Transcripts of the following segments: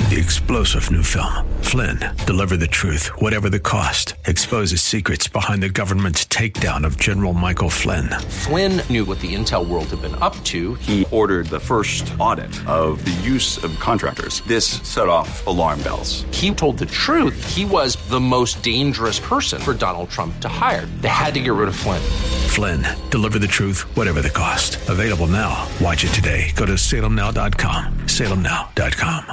The explosive new film, Flynn, deliver the truth, whatever the cost, exposes secrets behind the government's takedown of General Michael Flynn. Flynn knew what the intel world had been up to. He ordered the first audit of the use of contractors. This set off alarm bells. He told the truth. He was the most dangerous person for Donald Trump to hire. They had to get rid of Flynn. Flynn, deliver the truth, whatever the cost. Available now. Watch it today. Go to salemnow.com. salemnow.com.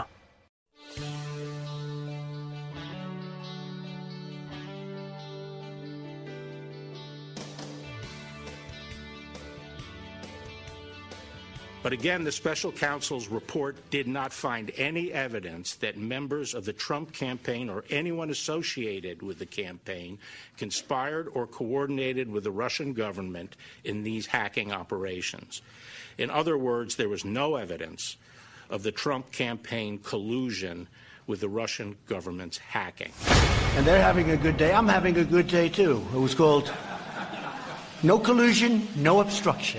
But again, the special counsel's report did not find any evidence that members of the Trump campaign or anyone associated with the campaign conspired or coordinated with the Russian government in these hacking operations. In other words, there was no evidence of the Trump campaign collusion with the Russian government's hacking. And they're having a good day. I'm having a good day, too. It was called No Collusion, No Obstruction.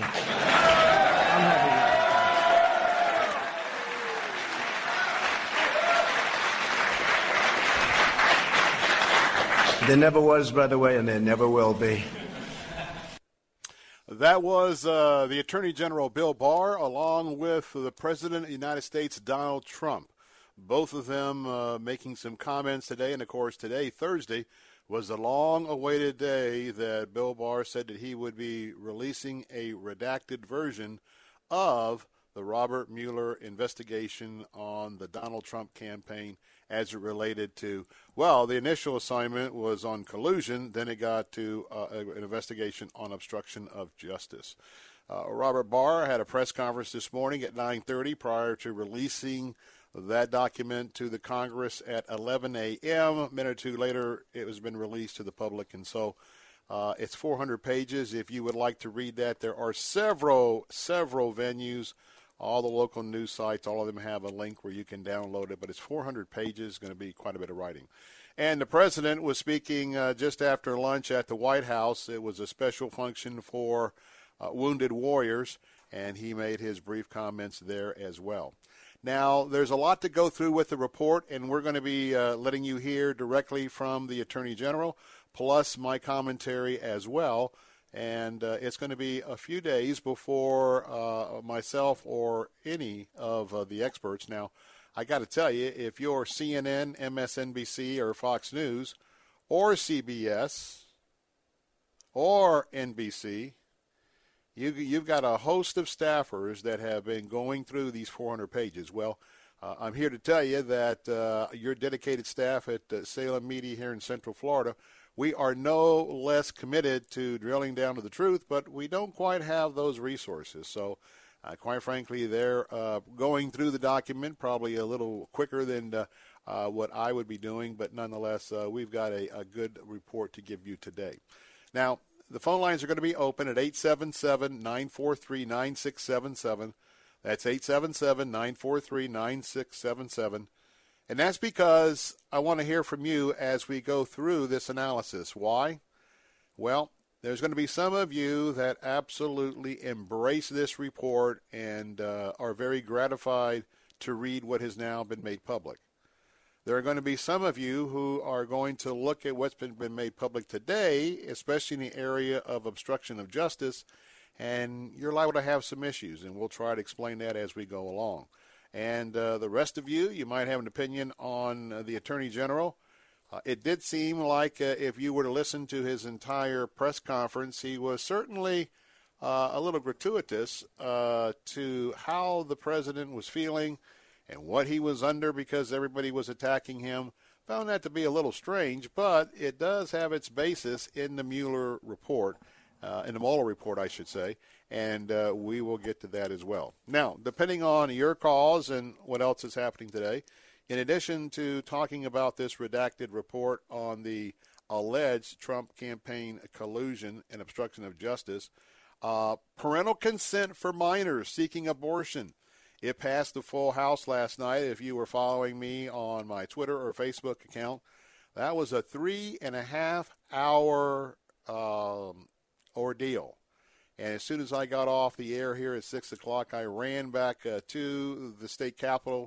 There never was, by the way, and there never will be. That was the Attorney General Bill Barr along with the President of the United States, Donald Trump. Both of them making some comments today. And, of course, today, Thursday, was the long-awaited day that Bill Barr said that he would be releasing a redacted version of the Robert Mueller investigation on the Donald Trump campaign as it related to, well, the initial assignment was on collusion, then it got to an investigation on obstruction of justice. Robert Barr had a press conference this morning at 9:30 prior to releasing that document to the Congress at 11 a.m. A minute or two later, it has been released to the public, and so it's 400 pages. If you would like to read that, there are several venues. All the local news sites, all of them have a link where you can download it, but it's 400 pages, going to be quite a bit of writing. And the president was speaking just after lunch at the White House. It was a special function for wounded warriors, and he made his brief comments there as well. Now, there's a lot to go through with the report, and we're going to be letting you hear directly from the Attorney General, plus my commentary as well. And it's going to be a few days before myself or any of the experts. Now, I got to tell you, if you're CNN, MSNBC, or Fox News, or CBS, or NBC, you've got a host of staffers that have been going through these 400 pages. Well, I'm here to tell you that your dedicated staff at Salem Media here in Central Florida, we are no less committed to drilling down to the truth, but we don't quite have those resources. So, quite frankly, they're going through the document probably a little quicker than what I would be doing, but nonetheless, we've got a good report to give you today. Now, the phone lines are going to be open at 877-943-9677. That's 877-943-9677. And that's because I want to hear from you as we go through this analysis. Why? Well, there's going to be some of you that absolutely embrace this report and are very gratified to read what has now been made public. There are going to be some of you who are going to look at what's been made public today, especially in the area of obstruction of justice, and you're liable to have some issues, and we'll try to explain that as we go along. And the rest of you, you might have an opinion on the Attorney General. It did seem like if you were to listen to his entire press conference, he was certainly a little gratuitous to how the president was feeling and what he was under because everybody was attacking him. Found that to be a little strange, but it does have its basis in the Mueller report, in the Mueller report, I should say, and we will get to that as well. Now, depending on your calls and what else is happening today, in addition to talking about this redacted report on the alleged Trump campaign collusion and obstruction of justice, parental consent for minors seeking abortion. It passed the full House last night. If you were following me on my Twitter or Facebook account, that was a 3.5-hour ordeal. And as soon as I got off the air here at 6 o'clock, I ran back to the state capitol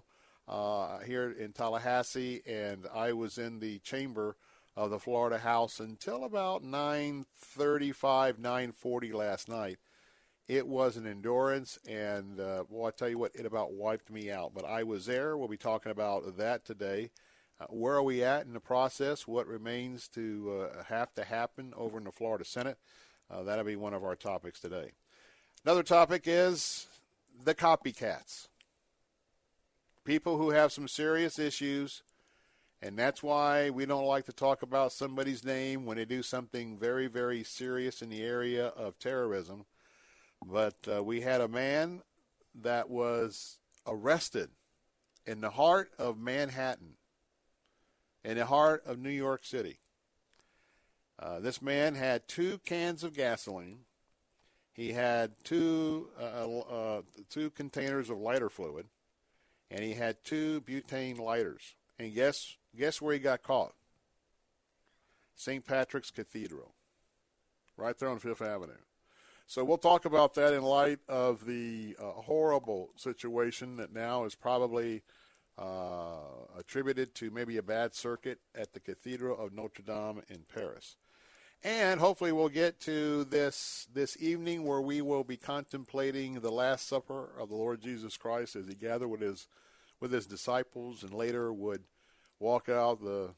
here in Tallahassee, and I was in the chamber of the Florida House until about 9:35, 9:40 last night. It was an endurance, and well, I tell you what, it about wiped me out. But I was there. We'll be talking about that today. Where are we at in the process? What remains to have to happen over in the Florida Senate? That'll be one of our topics today. Another topic is the copycats. People who have some serious issues, and that's why we don't like to talk about somebody's name when they do something very, very serious in the area of terrorism. But we had a man that was arrested in the heart of Manhattan, in the heart of New York City. This man had 2 cans of gasoline. He had two containers of lighter fluid, and he had 2 butane lighters. And guess where he got caught? St. Patrick's Cathedral, right there on Fifth Avenue. So we'll talk about that in light of the horrible situation that now is probably attributed to maybe a bad circuit at the Cathedral of Notre Dame in Paris. And hopefully we'll get to this evening where we will be contemplating the Last Supper of the Lord Jesus Christ as he gathered with his disciples and later would walk out the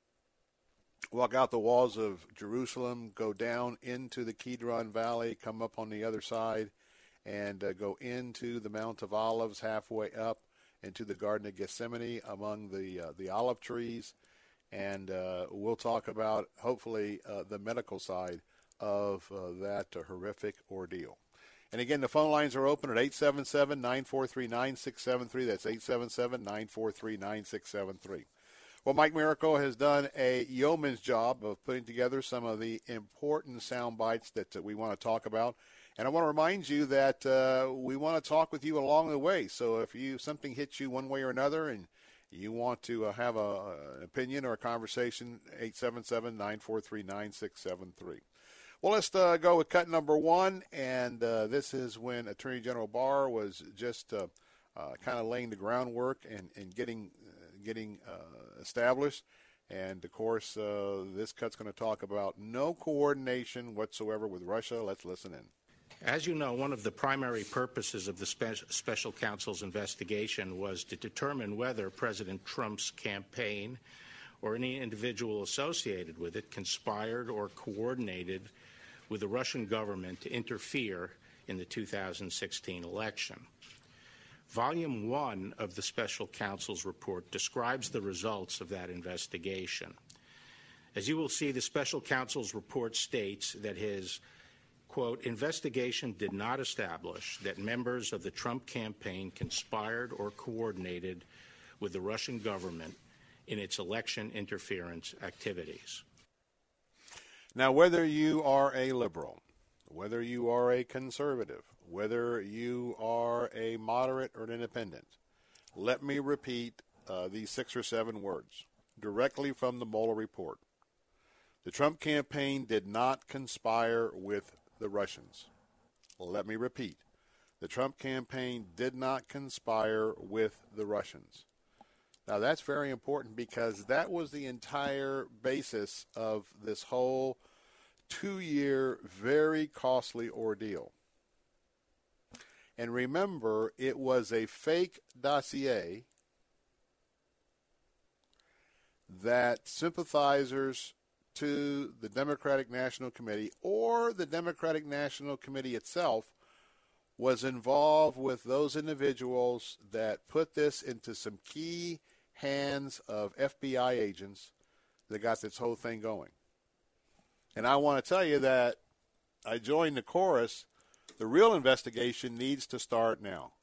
walls of Jerusalem, go down into the Kidron Valley, come up on the other side, and go into the Mount of Olives halfway up into the Garden of Gethsemane among the olive trees. And we'll talk about, hopefully, the medical side of that horrific ordeal. And again, the phone lines are open at 877-943-9673. That's 877-943-9673. Well, Mike Miracle has done a yeoman's job of putting together some of the important sound bites that we want to talk about. And I want to remind you that we want to talk with you along the way. So if something hits you one way or another and you want to have an opinion or a conversation, 877-943-9673. Well, let's go with cut number 1, and this is when Attorney General Barr was just kind of laying the groundwork and getting established. And, of course, this cut's going to talk about no coordination whatsoever with Russia. Let's listen in. As you know, one of the primary purposes of the special counsel's investigation was to determine whether President Trump's campaign or any individual associated with it conspired or coordinated with the Russian government to interfere in the 2016 election. Volume 1 of the special counsel's report describes the results of that investigation. As you will see, the special counsel's report states that his, quote, investigation did not establish that members of the Trump campaign conspired or coordinated with the Russian government in its election interference activities. Now, whether you are a liberal, whether you are a conservative, whether you are a moderate or an independent, let me repeat these 6 or 7 words directly from the Mueller report. The Trump campaign did not conspire with the Russians. Let me repeat. The Trump campaign did not conspire with the Russians. Now, that's very important because that was the entire basis of this whole 2-year, very costly ordeal. And remember, it was a fake dossier that sympathizers to the Democratic National Committee or the Democratic National Committee itself was involved with those individuals that put this into some key hands of FBI agents that got this whole thing going. And I want to tell you that I joined the chorus. The real investigation needs to start now.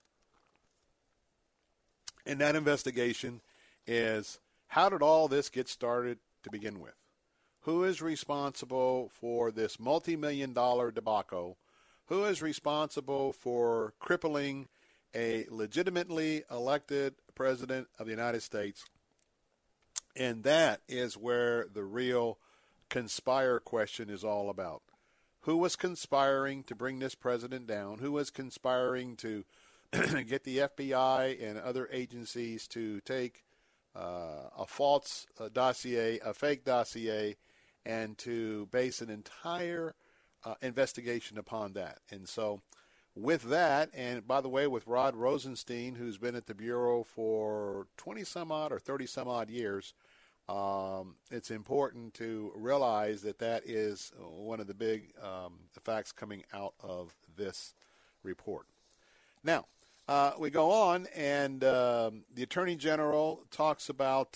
And that investigation is, how did all this get started to begin with? Who is responsible for this multi-million-dollar debacle? Who is responsible for crippling a legitimately elected president of the United States? And that is where the real conspire question is all about. Who was conspiring to bring this president down? Who was conspiring to get the FBI and other agencies to take a false dossier, a fake dossier, and to base an entire investigation upon that. And so with that, and by the way, with Rod Rosenstein, who's been at the Bureau for 20-some-odd or 30-some-odd years, it's important to realize that that is one of the big facts coming out of this report. Now, we go on, and the Attorney General talks about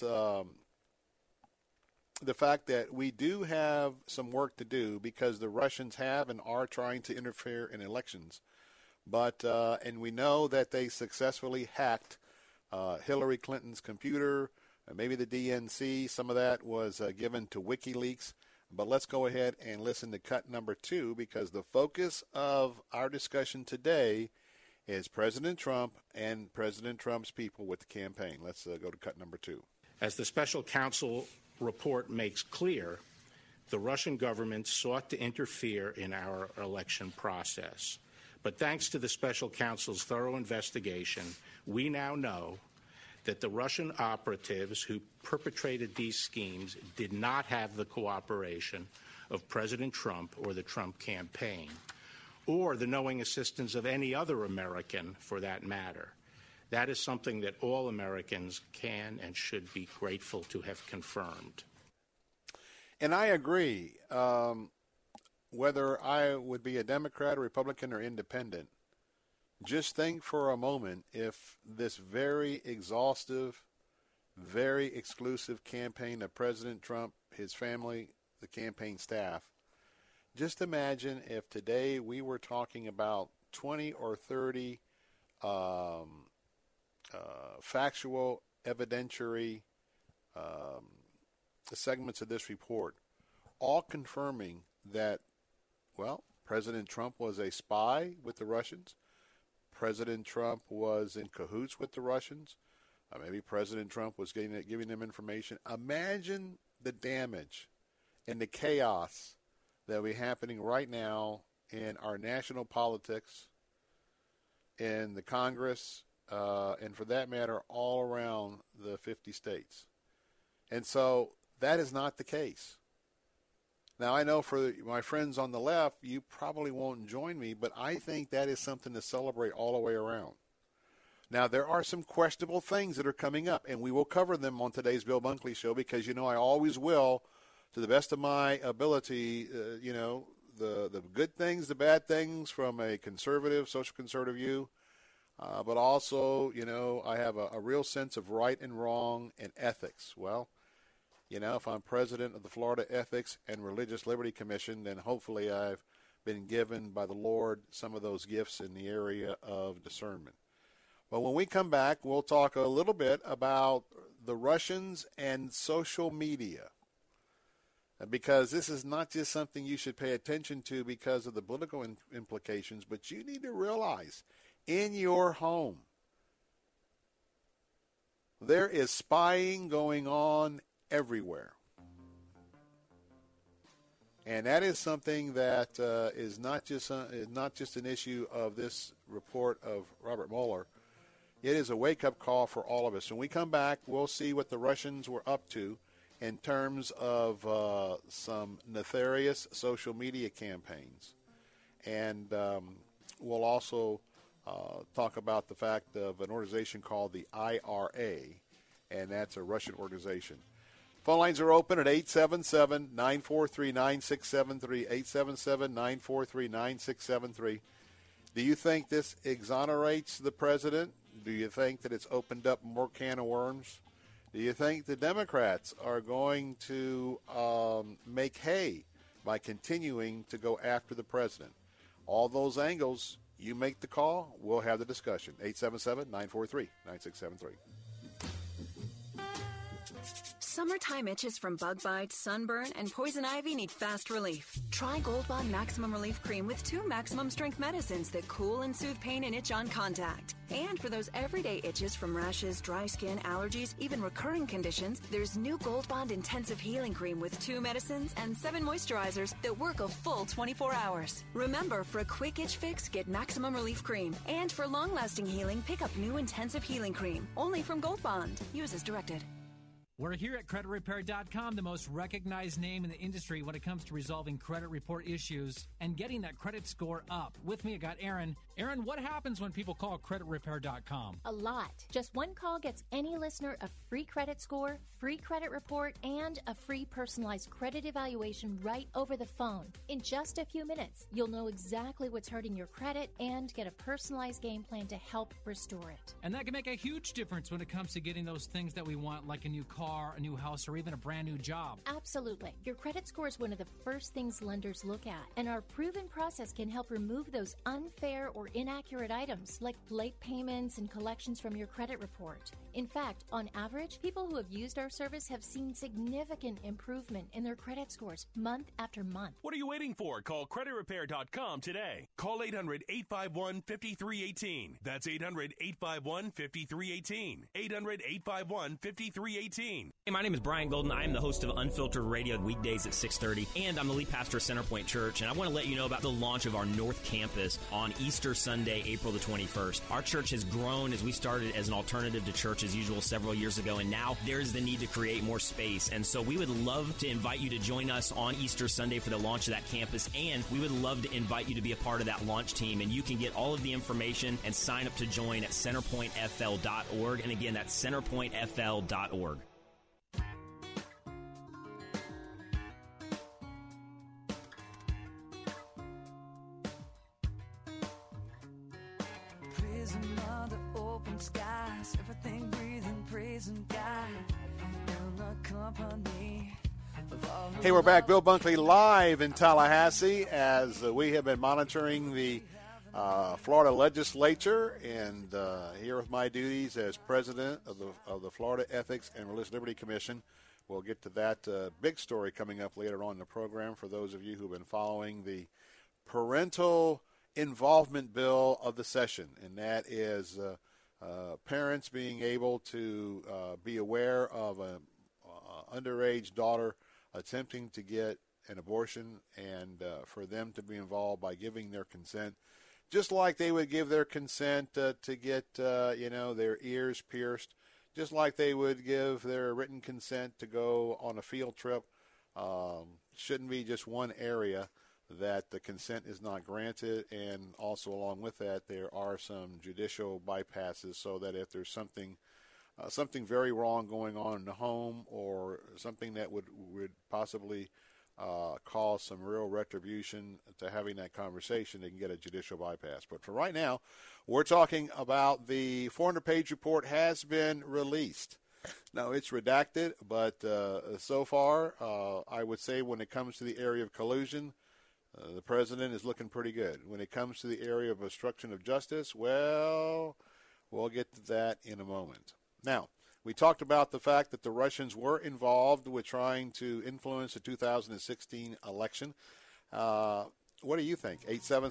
the fact that we do have some work to do because the Russians have and are trying to interfere in elections. But and we know that they successfully hacked Hillary Clinton's computer, maybe the DNC. Some of that was given to WikiLeaks. But let's go ahead and listen to cut number 2, because the focus of our discussion today is President Trump and President Trump's people with the campaign. Let's go to cut number 2. As the special counsel report makes clear, the Russian government sought to interfere in our election process. But thanks to the special counsel's thorough investigation, we now know that the Russian operatives who perpetrated these schemes did not have the cooperation of President Trump or the Trump campaign, or the knowing assistance of any other American for that matter. That is something that all Americans can and should be grateful to have confirmed. And I agree. Whether I would be a Democrat, Republican, or independent, just think for a moment if this very exhaustive, very exclusive campaign of President Trump, his family, the campaign staff, just imagine if today we were talking about 20 or 30 factual, evidentiary segments of this report, all confirming that, well, President Trump was a spy with the Russians. President Trump was in cahoots with the Russians. Maybe President Trump was giving them information. Imagine the damage and the chaos that will be happening right now in our national politics, in the Congress, and for that matter, all around the 50 states. And so that is not the case. Now, I know for my friends on the left, you probably won't join me, but I think that is something to celebrate all the way around. Now, there are some questionable things that are coming up, and we will cover them on today's Bill Bunkley Show because, you know, I always will, to the best of my ability, the good things, the bad things from a conservative, social conservative view, but also, you know, I have a real sense of right and wrong and ethics. Well, you know, if I'm president of the Florida Ethics and Religious Liberty Commission, then hopefully I've been given by the Lord some of those gifts in the area of discernment. But when we come back, we'll talk a little bit about the Russians and social media, because this is not just something you should pay attention to because of the political implications, but you need to realize in your home there is spying going on everywhere. And that is something that is not just an issue of this report of Robert Mueller. It is a wake-up call for all of us. When we come back, we'll see what the Russians were up to in terms of some nefarious social media campaigns. And we'll also talk about the fact of an organization called the IRA, and that's a Russian organization. Phone lines are open at 877-943-9673, 877-943-9673. Do you think this exonerates the president? Do you think that it's opened up more can of worms? Do you think the Democrats are going to make hay by continuing to go after the president? All those angles, you make the call, we'll have the discussion. 877-943-9673. Summertime itches from bug bites, sunburn, and poison ivy need fast relief. Try Gold Bond Maximum Relief Cream with 2 maximum strength medicines that cool and soothe pain and itch on contact. And for those everyday itches from rashes, dry skin, allergies, even recurring conditions, there's new Gold Bond Intensive Healing Cream with 2 medicines and 7 moisturizers that work a full 24 hours. Remember, for a quick itch fix, get Maximum Relief Cream. And for long-lasting healing, pick up new Intensive Healing Cream. Only from Gold Bond. Use as directed. We're here at CreditRepair.com, the most recognized name in the industry when it comes to resolving credit report issues and getting that credit score up. With me, I got Aaron. Aaron, what happens when people call CreditRepair.com? A lot. Just one call gets any listener a free credit score, free credit report, and a free personalized credit evaluation right over the phone. In just a few minutes, you'll know exactly what's hurting your credit and get a personalized game plan to help restore it. And that can make a huge difference when it comes to getting those things that we want, like a new car, a new house, or even a brand new job. Absolutely. Your credit score is one of the first things lenders look at, and our proven process can help remove those unfair or inaccurate items like late payments and collections from your credit report. In fact, on average, people who have used our service have seen significant improvement in their credit scores month after month. What are you waiting for? Call CreditRepair.com today. Call 800-851-5318. That's 800-851-5318. 800-851-5318. Hey, my name is Brian Golden. I am the host of Unfiltered Radio weekdays at 6:30, and I'm the lead pastor of Centerpoint Church, and I want to let you know about the launch of our North Campus on Easter Sunday, April the 21st. Our church has grown as we started as an alternative to church as usual several years ago, and now there's the need to create more space, and so we would love to invite you to join us on Easter Sunday for the launch of that campus, and we would love to invite you to be a part of that launch team, and you can get all of the information and sign up to join at centerpointfl.org, and again, that's centerpointfl.org. Under open skies, everything breathing, praising God in the company of all. Hey, we're back. Bill Bunkley live in Tallahassee as we have been monitoring the Florida legislature, and here with my duties as president of the Florida Ethics and Religious Liberty Commission. We'll get to that big story coming up later on in the program for those of you who've been following the parental involvement bill of the session, and that is parents being able to be aware of an underage daughter attempting to get an abortion, and for them to be involved by giving their consent, just like they would give their consent to get their ears pierced, just like they would give their written consent to go on a field trip. Shouldn't be just one area that the consent is not granted, and also along with that there are some judicial bypasses, so that if there's something very wrong going on in the home, or something that would possibly cause some real retribution to having that conversation, they can get a judicial bypass. But for right now, we're talking about the 400-page report has been released. Now, it's redacted, but so far, I would say when it comes to the area of collusion, the president is looking pretty good. When it comes to the area of obstruction of justice, well, we'll get to that in a moment. Now, we talked about the fact that the Russians were involved with trying to influence the 2016 election. What do you think?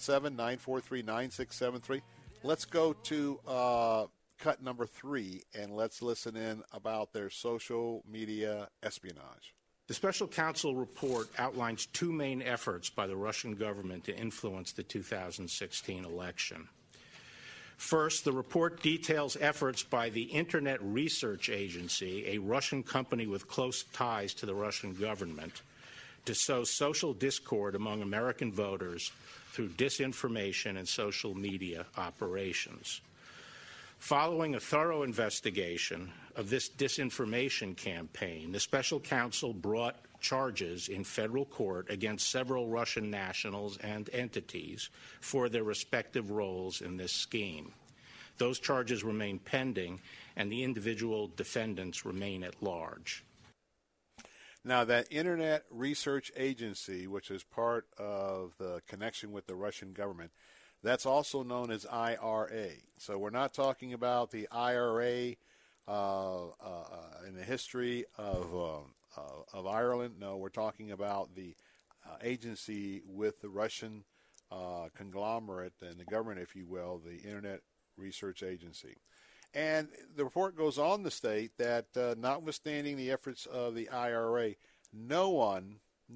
877-943-9673. Let's go to cut number 3, and let's listen in about their social media espionage. The special counsel report outlines 2 main efforts by the Russian government to influence the 2016 election. First, the report details efforts by the Internet Research Agency, a Russian company with close ties to the Russian government, to sow social discord among American voters through disinformation and social media operations. Following a thorough investigation of this disinformation campaign, the special counsel brought charges in federal court against several Russian nationals and entities for their respective roles in this scheme. Those charges remain pending, and the individual defendants remain at large. Now, that Internet Research Agency, which is part of the connection with the Russian government, that's also known as IRA. So we're not talking about the IRA in the history of Ireland. No, we're talking about the agency with the Russian conglomerate and the government, if you will, the Internet Research Agency. And the report goes on to state that notwithstanding the efforts of the IRA, no one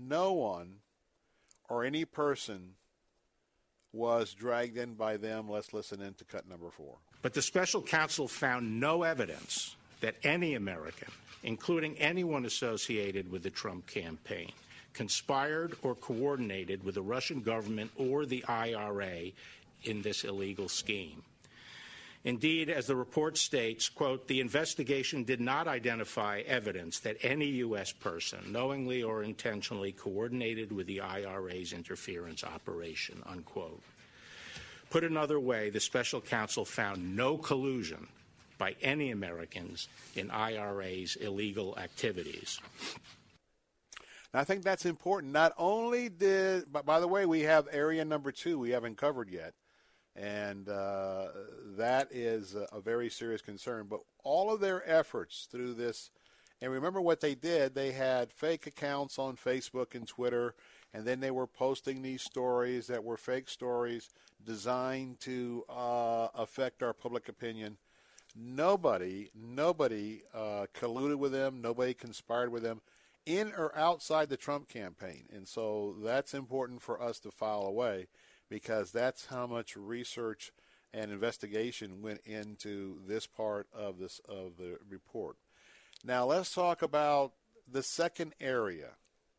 or any person was dragged in by them. Let's listen in to cut number 4. But the special counsel found no evidence that any American, including anyone associated with the Trump campaign, conspired or coordinated with the Russian government or the IRA in this illegal scheme. Indeed, as the report states, quote, the investigation did not identify evidence that any U.S. person knowingly or intentionally coordinated with the IRA's interference operation, unquote. Put another way, the special counsel found no collusion by any Americans in IRA's illegal activities. And I think that's important. Not only did, by the way, we have area number 2 we haven't covered yet. And that is a very serious concern. But all of their efforts through this, and remember what they did, they had fake accounts on Facebook and Twitter, and then they were posting these stories that were fake stories designed to affect our public opinion. Nobody colluded with them. Nobody conspired with them in or outside the Trump campaign. And so that's important for us to file away, because that's how much research and investigation went into this part of the report. Now let's talk about the second area,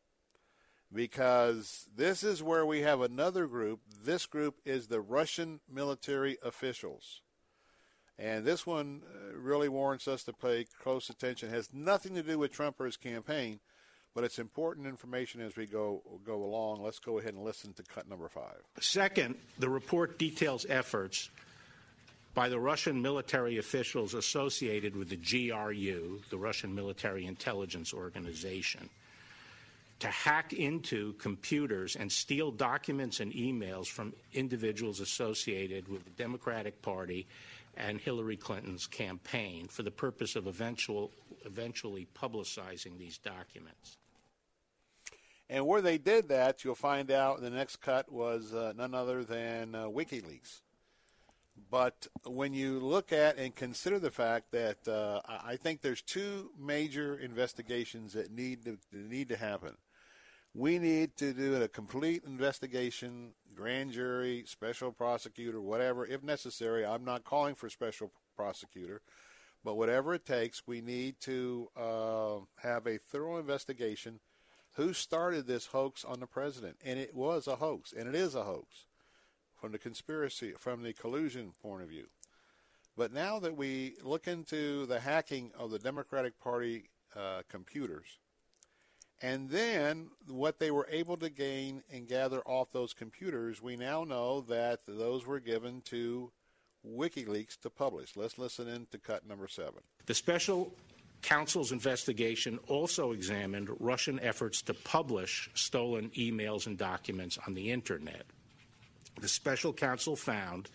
because this is where we have another group. This group is the Russian military officials. And this one really warrants us to pay close attention. It has nothing to do with Trump or his campaign, but it's important information as we go along. Let's go ahead and listen to cut number 5. Second, the report details efforts by the Russian military officials associated with the GRU, the Russian Military Intelligence Organization, to hack into computers and steal documents and emails from individuals associated with the Democratic Party and Hillary Clinton's campaign for the purpose of eventually publicizing these documents. And where they did that, you'll find out in the next cut, was none other than WikiLeaks. But when you look at and consider the fact that I think there's 2 major investigations that need to happen. We need to do a complete investigation, grand jury, special prosecutor, whatever, if necessary. I'm not calling for special prosecutor, but whatever it takes, we need to have a thorough investigation. Who started this hoax on the president? And it was a hoax, and it is a hoax from the conspiracy, from the collusion point of view. But now that we look into the hacking of the Democratic Party computers, and then what they were able to gain and gather off those computers, we now know that those were given to WikiLeaks to publish. Let's listen in to cut number 7. The special counsel's investigation also examined Russian efforts to publish stolen emails and documents on the Internet. The special counsel found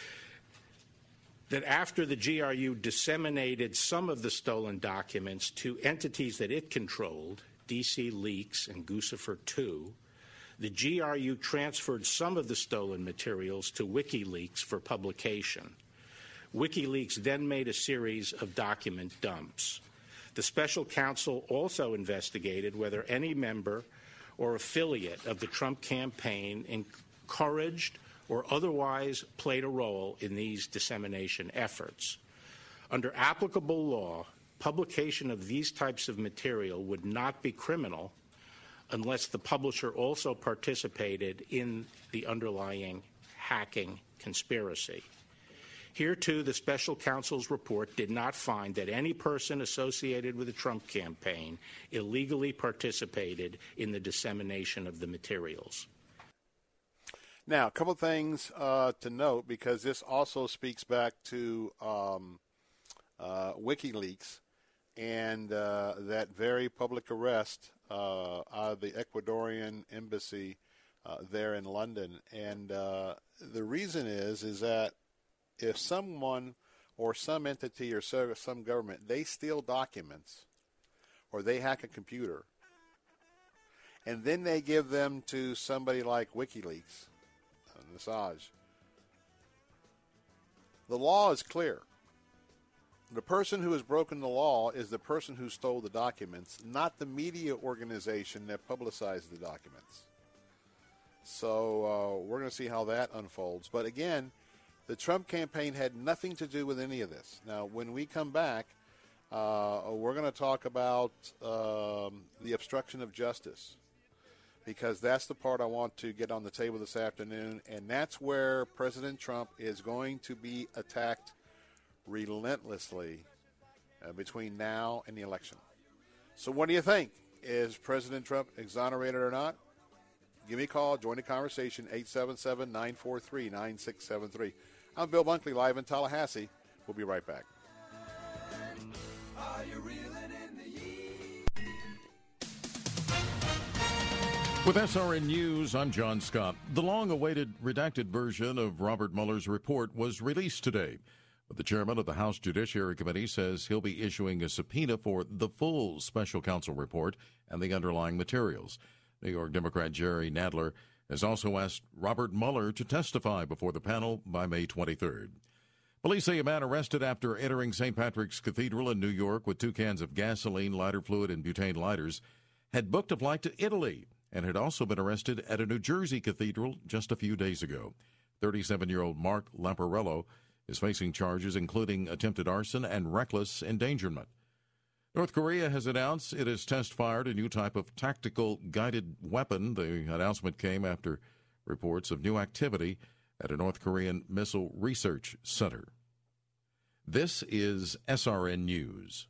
that after the GRU disseminated some of the stolen documents to entities that it controlled, DC Leaks and Guccifer 2, the GRU transferred some of the stolen materials to WikiLeaks for publication. WikiLeaks then made a series of document dumps. The special counsel also investigated whether any member or affiliate of the Trump campaign encouraged or otherwise played a role in these dissemination efforts. Under applicable law, publication of these types of material would not be criminal unless the publisher also participated in the underlying hacking conspiracy. Here, too, the special counsel's report did not find that any person associated with the Trump campaign illegally participated in the dissemination of the materials. Now, a couple of things to note, because this also speaks back to WikiLeaks and that very public arrest out of the Ecuadorian embassy there in London. And the reason is that if someone or some entity or some government, they steal documents or they hack a computer, and then they give them to somebody like WikiLeaks, Assange, the law is clear. The person who has broken the law is the person who stole the documents, not the media organization that publicized the documents. So we're going to see how that unfolds. But again, the Trump campaign had nothing to do with any of this. Now, when we come back, we're going to talk about the obstruction of justice, because that's the part I want to get on the table this afternoon, and that's where President Trump is going to be attacked relentlessly between now and the election. So what do you think? Is President Trump exonerated or not? Give me a call. Join the conversation, 877-943-9673. I'm Bill Bunkley, live in Tallahassee. We'll be right back. Are you reeling in the With SRN News, I'm John Scott. The long-awaited redacted version of Robert Mueller's report was released today. But the chairman of the House Judiciary Committee says he'll be issuing a subpoena for the full special counsel report and the underlying materials. New York Democrat Jerry Nadler has also asked Robert Mueller to testify before the panel by May 23rd. Police say a man arrested after entering St. Patrick's Cathedral in New York with 2 cans of gasoline, lighter fluid, and butane lighters had booked a flight to Italy and had also been arrested at a New Jersey cathedral just a few days ago. 37-year-old Mark Lamparello is facing charges including attempted arson and reckless endangerment. North Korea has announced it has test-fired a new type of tactical guided weapon. The announcement came after reports of new activity at a North Korean missile research center. This is SRN News.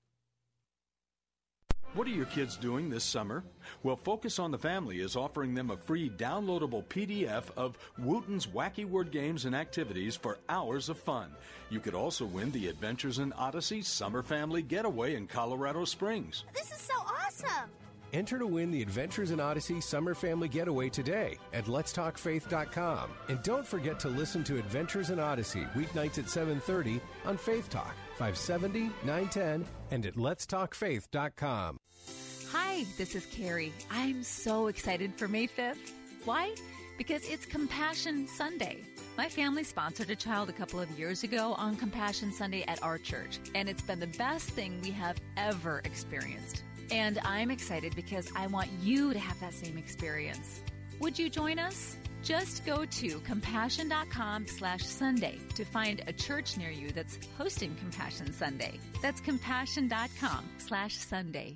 What are your kids doing this summer? Well, Focus on the Family is offering them a free downloadable PDF of Wooten's wacky word games and activities for hours of fun. You could also win the Adventures in Odyssey Summer Family Getaway in Colorado Springs. This is so awesome! Enter to win the Adventures in Odyssey Summer Family Getaway today at letstalkfaith.com. And don't forget to listen to Adventures in Odyssey weeknights at 7:30 on Faith Talk, 570, 910, and at letstalkfaith.com. Hi, this is Carrie. I'm so excited for May 5th. Why? Because it's Compassion Sunday. My family sponsored a child a couple of years ago on Compassion Sunday at our church, and it's been the best thing we have ever experienced. And I'm excited because I want you to have that same experience. Would you join us? Just go to compassion.com/Sunday to find a church near you that's hosting Compassion Sunday. That's compassion.com/Sunday.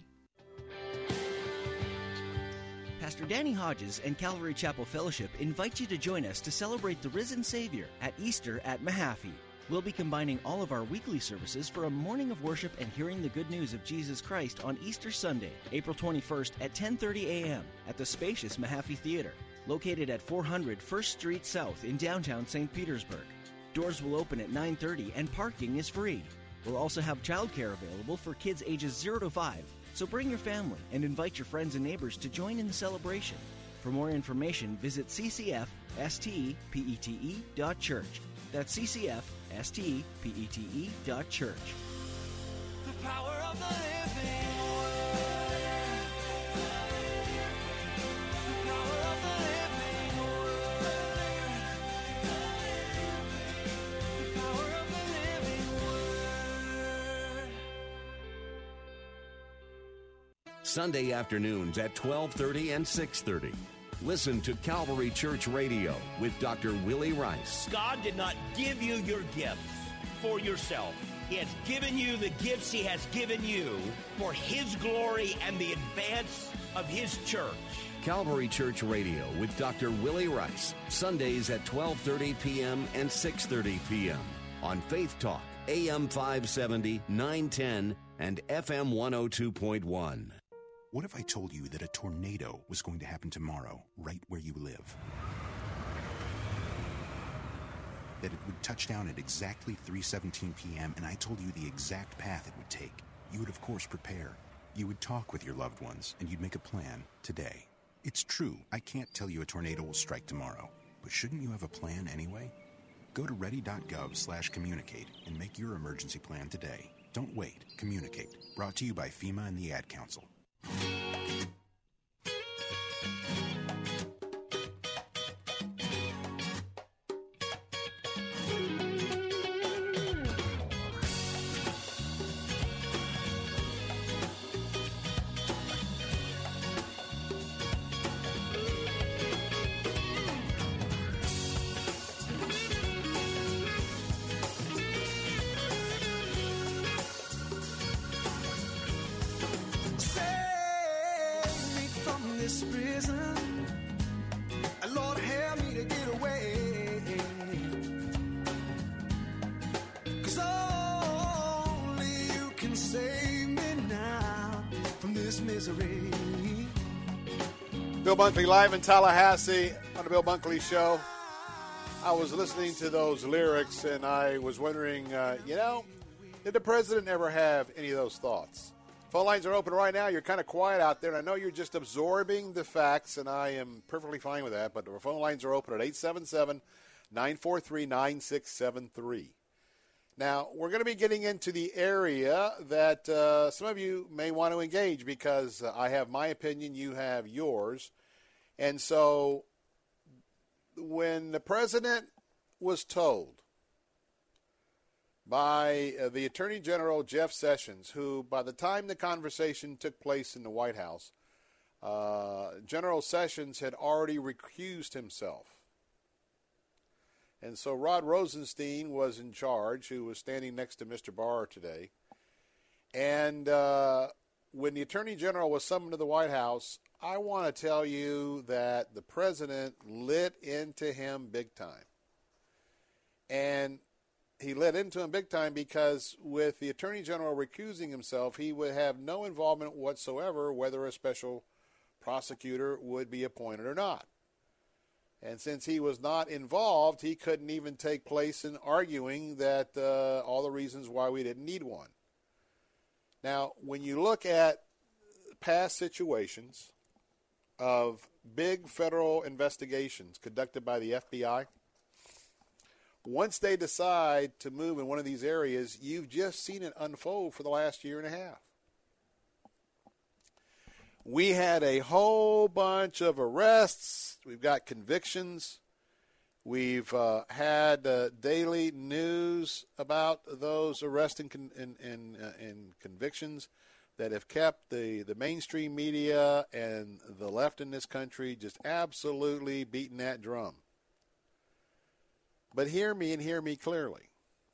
Pastor Danny Hodges and Calvary Chapel Fellowship invite you to join us to celebrate the risen Savior at Easter at Mahaffey. We'll be combining all of our weekly services for a morning of worship and hearing the good news of Jesus Christ on Easter Sunday, April 21st at 10:30 a.m. at the spacious Mahaffey Theater, located at 400 First Street South in downtown St. Petersburg. Doors will open at 9:30 and parking is free. We'll also have childcare available for kids ages 0 to 5. So bring your family and invite your friends and neighbors to join in the celebration. For more information, visit ccfstpete.church. That's ccfstpete.church. The power of the living word. The power of the living word. The power of the living word. Sunday afternoons at 12:30 and 6:30. Listen to Calvary Church Radio with Dr. Willie Rice. God did not give you your gifts for yourself. He has given you the gifts He has given you for His glory and the advance of His church. Calvary Church Radio with Dr. Willie Rice. Sundays at 12:30 p.m. and 6:30 p.m. on Faith Talk, AM 570, 910, and FM 102.1. What if I told you that a tornado was going to happen tomorrow, right where you live? That it would touch down at exactly 3:17 p.m., and I told you the exact path it would take. You would, of course, prepare. You would talk with your loved ones, and you'd make a plan today. It's true, I can't tell you a tornado will strike tomorrow, but shouldn't you have a plan anyway? Go to ready.gov/communicate and make your emergency plan today. Don't wait. Communicate. Brought to you by FEMA and the Ad Council. Bill Bunkley live in Tallahassee on the Bill Bunkley Show. I was listening to those lyrics and I was wondering, did the president ever have any of those thoughts? Phone lines are open right now. You're kind of quiet out there, and I know you're just absorbing the facts, and I am perfectly fine with that, but the phone lines are open at 877-943-9673. Now, we're going to be getting into the area that some of you may want to engage because I have my opinion, you have yours. And so when the president was told by the Attorney General, Jeff Sessions, who by the time the conversation took place in the White House, General Sessions had already recused himself. And so Rod Rosenstein was in charge, who was standing next to Mr. Barr today. And when the Attorney General was summoned to the White House, I want to tell you that the president lit into him big time. And he lit into him big time because with the Attorney General recusing himself, he would have no involvement whatsoever whether a special prosecutor would be appointed or not. And since he was not involved, he couldn't even take place in arguing that all the reasons why we didn't need one. Now, when you look at past situations of big federal investigations conducted by the FBI, once they decide to move in one of these areas, you've just seen it unfold for the last year and a half. We had a whole bunch of arrests. We've got convictions. We've had daily news about those arrests and convictions that have kept the mainstream media and the left in this country just absolutely beating that drum. But hear me and hear me clearly.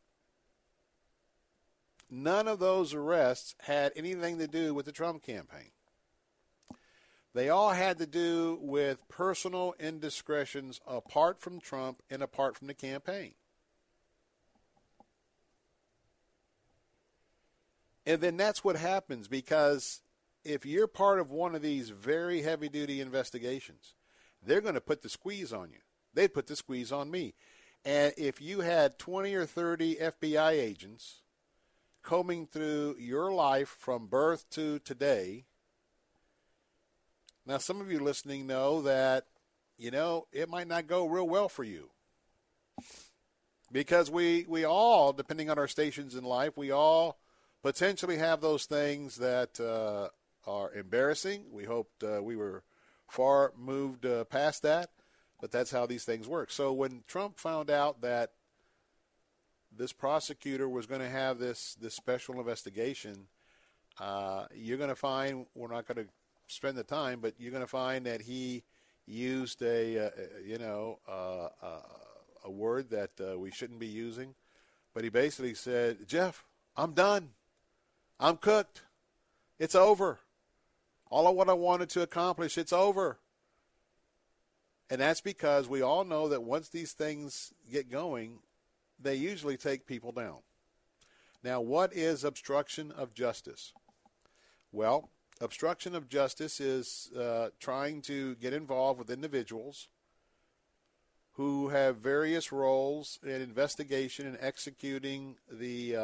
None of those arrests had anything to do with the Trump campaign. They all had to do with personal indiscretions apart from Trump and apart from the campaign. And then that's what happens, because if you're part of one of these very heavy-duty investigations, they're going to put the squeeze on you. They'd put the squeeze on me. And if you had 20 or 30 FBI agents combing through your life from birth to today, now, some of you listening know that, it might not go real well for you. Because we all, depending on our stations in life, we all potentially have those things that are embarrassing. We hoped we were far moved past that, but that's how these things work. So when Trump found out that this prosecutor was going to have this special investigation, you're going to find, we're not going to spend the time, but you're going to find that he used a word that we shouldn't be using. But he basically said, Jeff, I'm done. I'm cooked. It's over. All of what I wanted to accomplish, it's over. And that's because we all know that once these things get going, they usually take people down. Now, what is obstruction of justice? Well, obstruction of justice is trying to get involved with individuals who have various roles in investigation and executing the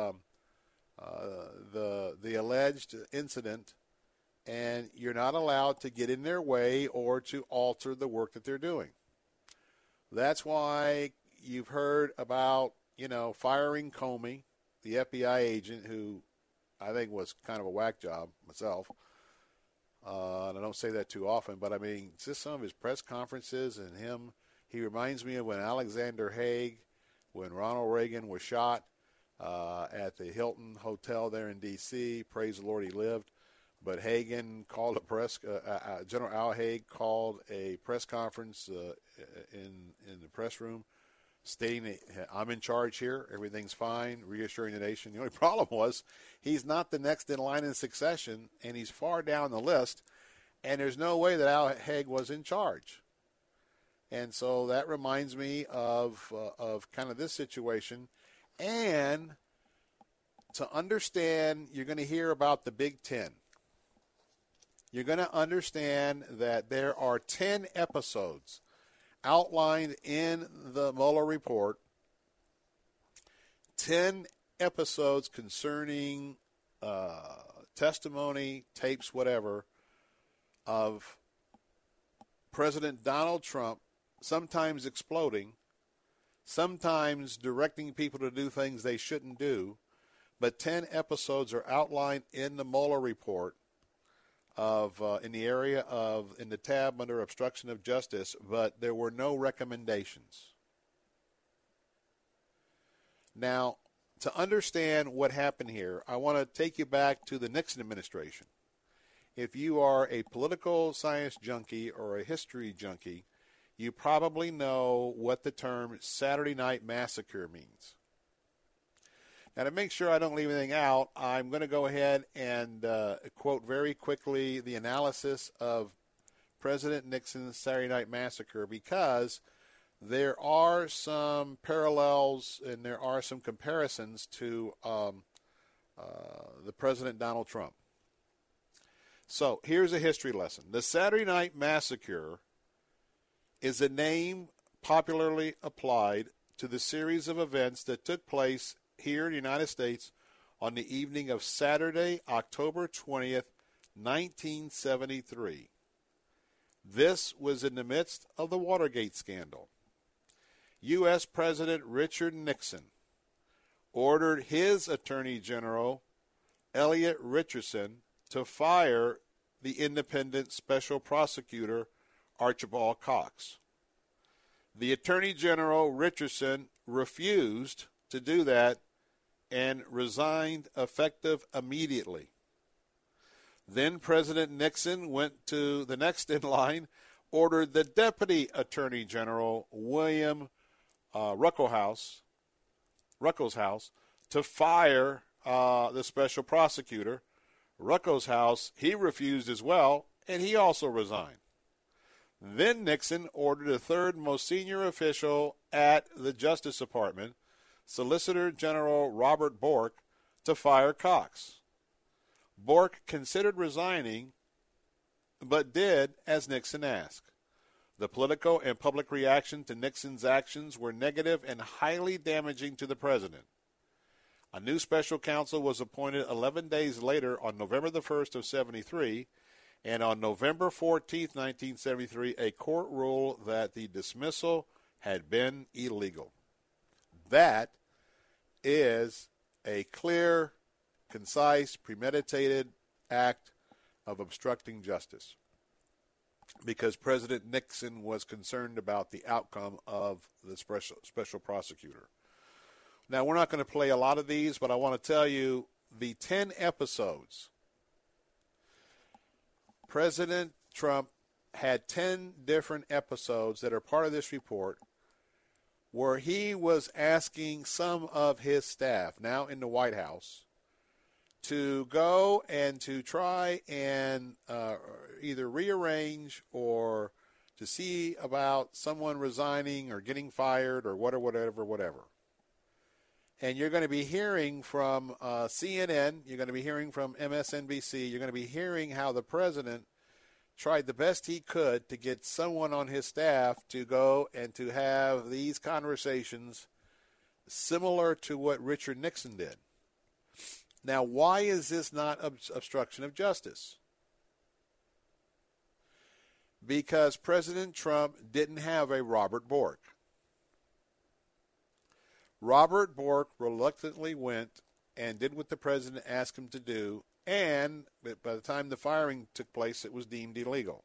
alleged incident, and you're not allowed to get in their way or to alter the work that they're doing. That's why you've heard about, firing Comey, the FBI agent who I think was kind of a whack job myself. And I don't say that too often, but I mean, just some of his press conferences and him, he reminds me of when Alexander Haig, when Ronald Reagan was shot at the Hilton Hotel there in D.C. Praise the Lord he lived. But Hagen called General Al Haig called a press conference in the press room stating that I'm in charge here, everything's fine, reassuring the nation. The only problem was he's not the next in line in succession, and he's far down the list, and there's no way that Al Haig was in charge. And so that reminds me of kind of this situation. And to understand, you're going to hear about the Big Ten. You're going to understand that there are 10 episodes outlined in the Mueller report, 10 episodes concerning testimony, tapes, whatever, of President Donald Trump sometimes exploding, sometimes directing people to do things they shouldn't do, but 10 episodes are outlined in the Mueller report of in the tab under obstruction of justice, but there were no recommendations. Now, to understand what happened here, I want to take you back to the Nixon administration. If you are a political science junkie or a history junkie, you probably know what the term Saturday Night Massacre means. Now, to make sure I don't leave anything out, I'm going to go ahead and quote very quickly the analysis of President Nixon's Saturday Night Massacre, because there are some parallels and there are some comparisons to the President Donald Trump. So here's a history lesson. The Saturday Night Massacre is a name popularly applied to the series of events that took place here in the United States on the evening of Saturday, October 20th, 1973. This was in the midst of the Watergate scandal. U.S. President Richard Nixon ordered his Attorney General, Elliot Richardson, to fire the independent special prosecutor, Archibald Cox. The Attorney General, Richardson, refused to do that and resigned effective immediately. Then President Nixon went to the next in line, ordered the Deputy Attorney General, William Ruckelshaus, to fire the special prosecutor. Ruckelshaus, he refused as well, and he also resigned. Then Nixon ordered the third most senior official at the Justice Department, Solicitor General Robert Bork, to fire Cox. Bork considered resigning, but did as Nixon asked. The political and public reaction to Nixon's actions were negative and highly damaging to the president. A new special counsel was appointed 11 days later on November the 1st of 73, and on November 14th, 1973, a court ruled that the dismissal had been illegal. That is a clear, concise, premeditated act of obstructing justice, because President Nixon was concerned about the outcome of the special prosecutor. Now, we're not going to play a lot of these, but I want to tell you the 10 episodes. President Trump had 10 different episodes that are part of this report where he was asking some of his staff, now in the White House, to go and to try and either rearrange or to see about someone resigning or getting fired or whatever. And you're going to be hearing from CNN, you're going to be hearing from MSNBC, you're going to be hearing how the president tried the best he could to get someone on his staff to go and to have these conversations similar to what Richard Nixon did. Now, why is this not obstruction of justice? Because President Trump didn't have a Robert Bork. Robert Bork reluctantly went and did what the president asked him to do, and by the time the firing took place, it was deemed illegal.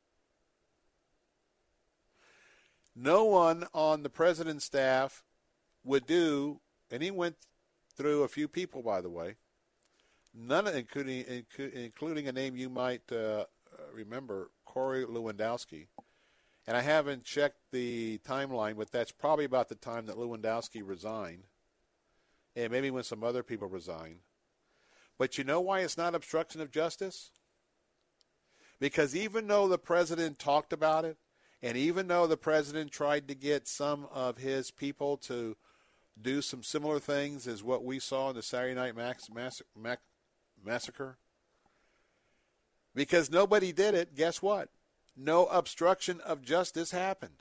No one on the president's staff would do, and he went through a few people, by the way, none, including a name you might remember, Corey Lewandowski. And I haven't checked the timeline, but that's probably about the time that Lewandowski resigned, and maybe when some other people resigned. But you know why it's not obstruction of justice? Because even though the president talked about it, and even though the president tried to get some of his people to do some similar things as what we saw in the Saturday Night Massacre, because nobody did it, guess what? No obstruction of justice happened.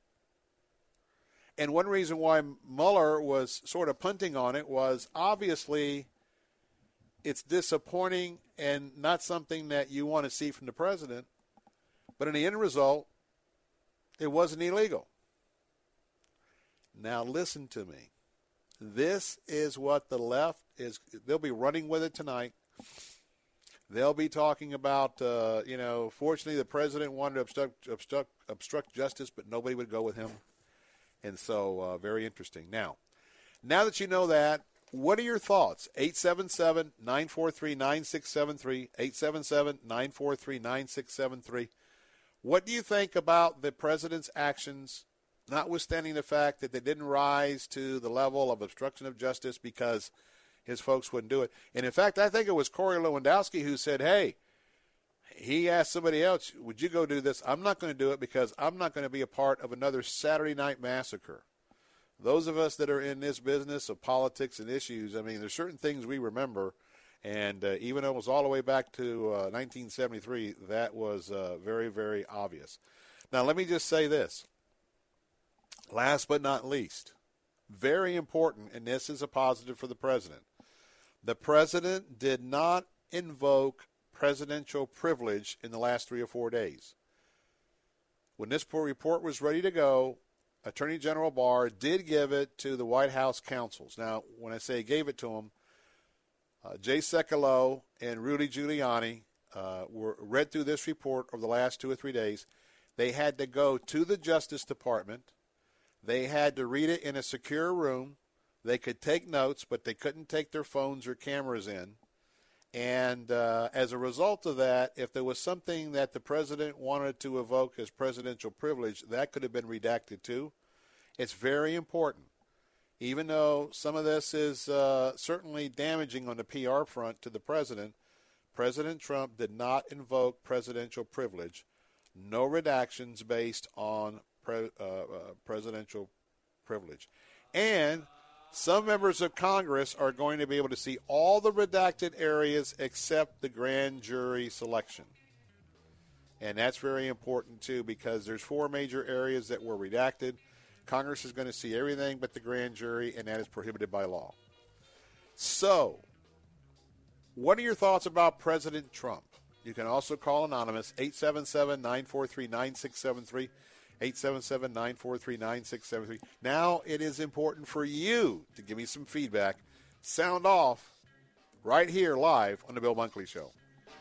And one reason why Mueller was sort of punting on it was obviously it's disappointing and not something that you want to see from the president. But in the end result, it wasn't illegal. Now listen to me. This is what the left is. They'll be running with it tonight. They'll be talking about, fortunately the president wanted to obstruct justice, but nobody would go with him. And so very interesting. Now that you know that, what are your thoughts? 877-943-9673, 877-943-9673. What do you think about the president's actions, notwithstanding the fact that they didn't rise to the level of obstruction of justice because his folks wouldn't do it? And, in fact, I think it was Corey Lewandowski who said, hey, he asked somebody else, would you go do this? I'm not going to do it because I'm not going to be a part of another Saturday Night Massacre. Those of us that are in this business of politics and issues, I mean, there's certain things we remember, and even though it was all the way back to 1973, that was very, very obvious. Now, let me just say this. Last but not least, very important, and this is a positive for the president. The president did not invoke presidential privilege in the last 3 or 4 days. When this report was ready to go, Attorney General Barr did give it to the White House counsels. Now, when I say gave it to them, Jay Sekulow and Rudy Giuliani were read through this report over the last 2 or 3 days. They had to go to the Justice Department. They had to read it in a secure room. They could take notes, but they couldn't take their phones or cameras in. And as a result of that, if there was something that the president wanted to evoke as presidential privilege, that could have been redacted too. It's very important. Even though some of this is certainly damaging on the PR front to the president, President Trump did not invoke presidential privilege. No redactions based on presidential privilege. And some members of Congress are going to be able to see all the redacted areas except the grand jury selection. And that's very important, too, because there's 4 major areas that were redacted. Congress is going to see everything but the grand jury, and that is prohibited by law. So, what are your thoughts about President Trump? You can also call Anonymous, 877-943-9673. 877-943-9673. Now it is important for you to give me some feedback. Sound off right here live on the Bill Bunkley Show.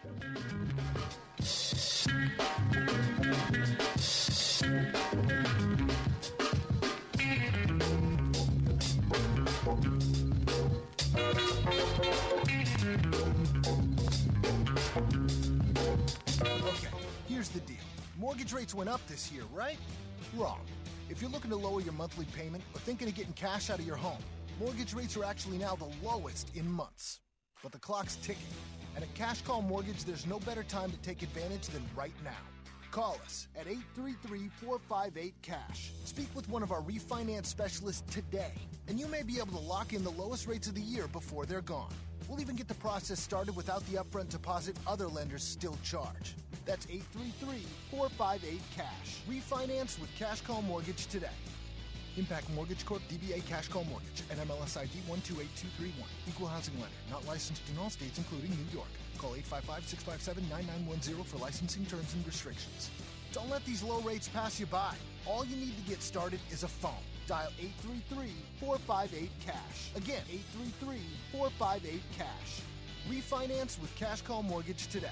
Okay, here's the deal. Mortgage rates went up this year, right? Wrong. If you're looking to lower your monthly payment or thinking of getting cash out of your home, mortgage rates are actually now the lowest in months. But the clock's ticking. And at Cash Call Mortgage, there's no better time to take advantage than right now. Call us at 833-458-CASH. Speak with one of our refinance specialists today, and you may be able to lock in the lowest rates of the year before they're gone. We'll even get the process started without the upfront deposit other lenders still charge. That's 833-458-CASH. Refinance with Cash Call Mortgage today. Impact Mortgage Corp. DBA Cash Call Mortgage. NMLS ID 128231. Equal housing lender. Not licensed in all states, including New York. Call 855-657-9910 for licensing terms and restrictions. Don't let these low rates pass you by. All you need to get started is a phone. Dial 833-458-CASH. Again, 833-458-CASH. Refinance with Cash Call Mortgage today.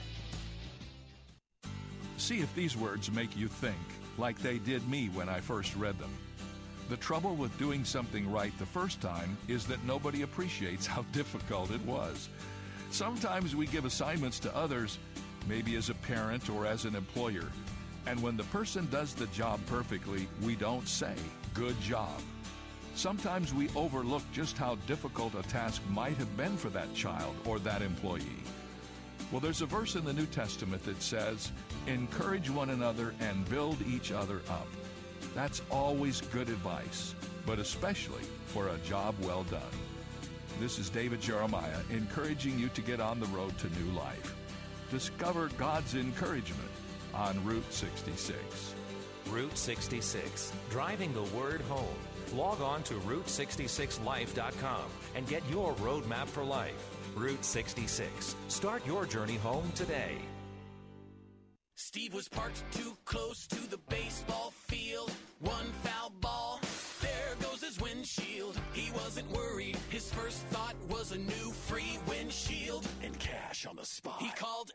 See if these words make you think, like they did me when I first read them. The trouble with doing something right the first time is that nobody appreciates how difficult it was. Sometimes we give assignments to others, maybe as a parent or as an employer, and when the person does the job perfectly, we don't say, "Good job." Sometimes we overlook just how difficult a task might have been for that child or that employee. Well, there's a verse in the New Testament that says, "Encourage one another and build each other up." That's always good advice, but especially for a job well done. This is David Jeremiah encouraging you to get on the road to new life. Discover God's encouragement on Route 66. Route 66, driving the word home. Log on to Route66Life.com and get your roadmap for life. Route 66. Start your journey home today. Steve was parked too close to the baseball field. One foul ball, there goes his windshield. He wasn't worried. His first thought was a new free windshield and cash on the spot. He called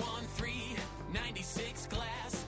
813-96-GLASS.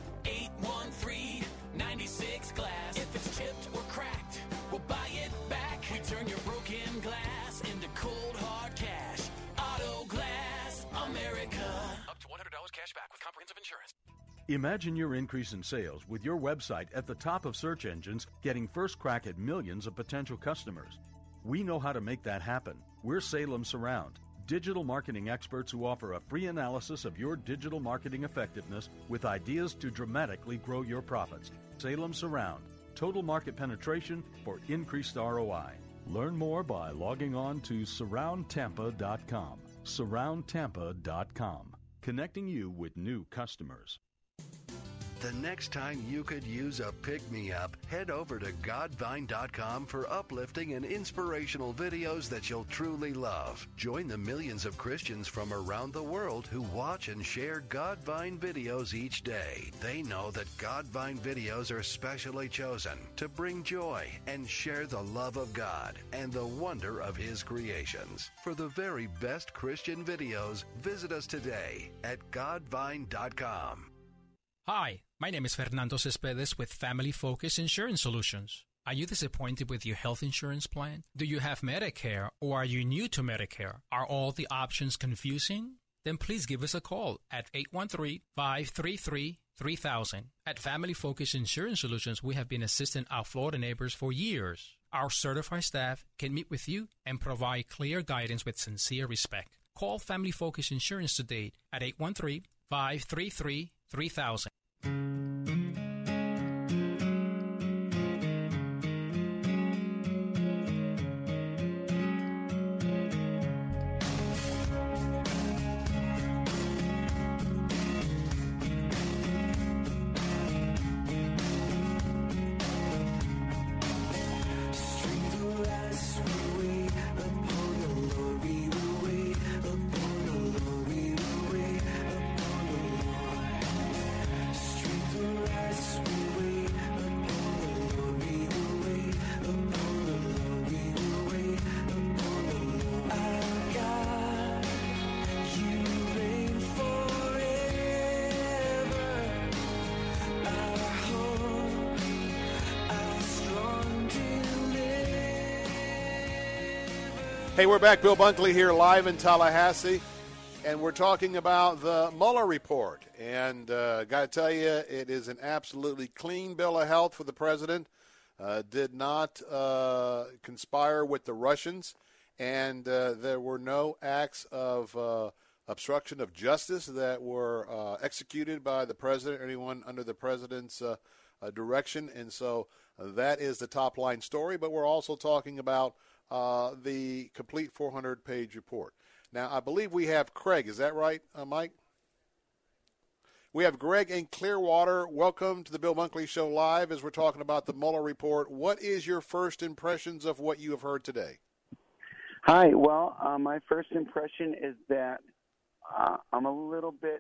813-96-GLASS. If it's chipped or cracked, we'll buy it back. We turn your broken glass into cold hard cash. Auto Glass America. Up to $100 cash back with comprehensive insurance. Imagine your increase in sales with your website at the top of search engines, getting first crack at millions of potential customers. We know how to make that happen. We're Salem Surround, digital marketing experts who offer a free analysis of your digital marketing effectiveness with ideas to dramatically grow your profits. Salem Surround, total market penetration for increased ROI. Learn more by logging on to surroundtampa.com. Surroundtampa.com, connecting you with new customers. The next time you could use a pick-me-up, head over to Godvine.com for uplifting and inspirational videos that you'll truly love. Join the millions of Christians from around the world who watch and share Godvine videos each day. They know that Godvine videos are specially chosen to bring joy and share the love of God and the wonder of His creations. For the very best Christian videos, visit us today at Godvine.com. Hi, my name is Fernando Cespedes with Family Focus Insurance Solutions. Are you disappointed with your health insurance plan? Do you have Medicare or are you new to Medicare? Are all the options confusing? Then please give us a call at 813-533-3000. At Family Focus Insurance Solutions, we have been assisting our Florida neighbors for years. Our certified staff can meet with you and provide clear guidance with sincere respect. Call Family Focus Insurance today at 813-533-3000. Hey, we're back. Bill Bunkley here live in Tallahassee, and we're talking about the Mueller report. And got to tell you, it is an absolutely clean bill of health for the president. Did not conspire with the Russians, and there were no acts of obstruction of justice that were executed by the president or anyone under the president's direction. And so that is the top line story. But we're also talking about the complete 400-page report. Now, I believe we have Craig. Is that right, Mike? We have Greg in Clearwater. Welcome to the Bill Bunkley Show live as we're talking about the Mueller report. What is your first impressions of what you have heard today? Hi. Well, my first impression is that I'm a little bit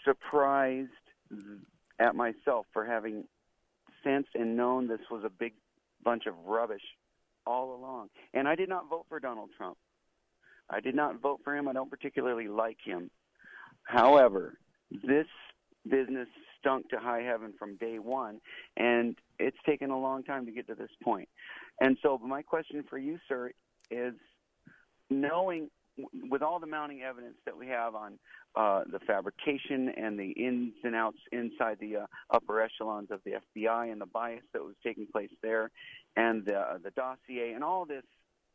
surprised at myself for having sensed and known this was a big bunch of rubbish all along. And I did not vote for Donald Trump. I did not vote for him. I don't particularly like him. However, this business stunk to high heaven from day one, and it's taken a long time to get to this point. And so my question for you, sir, is knowing with all the mounting evidence that we have on the fabrication and the ins and outs inside the upper echelons of the FBI and the bias that was taking place there, and the dossier and all this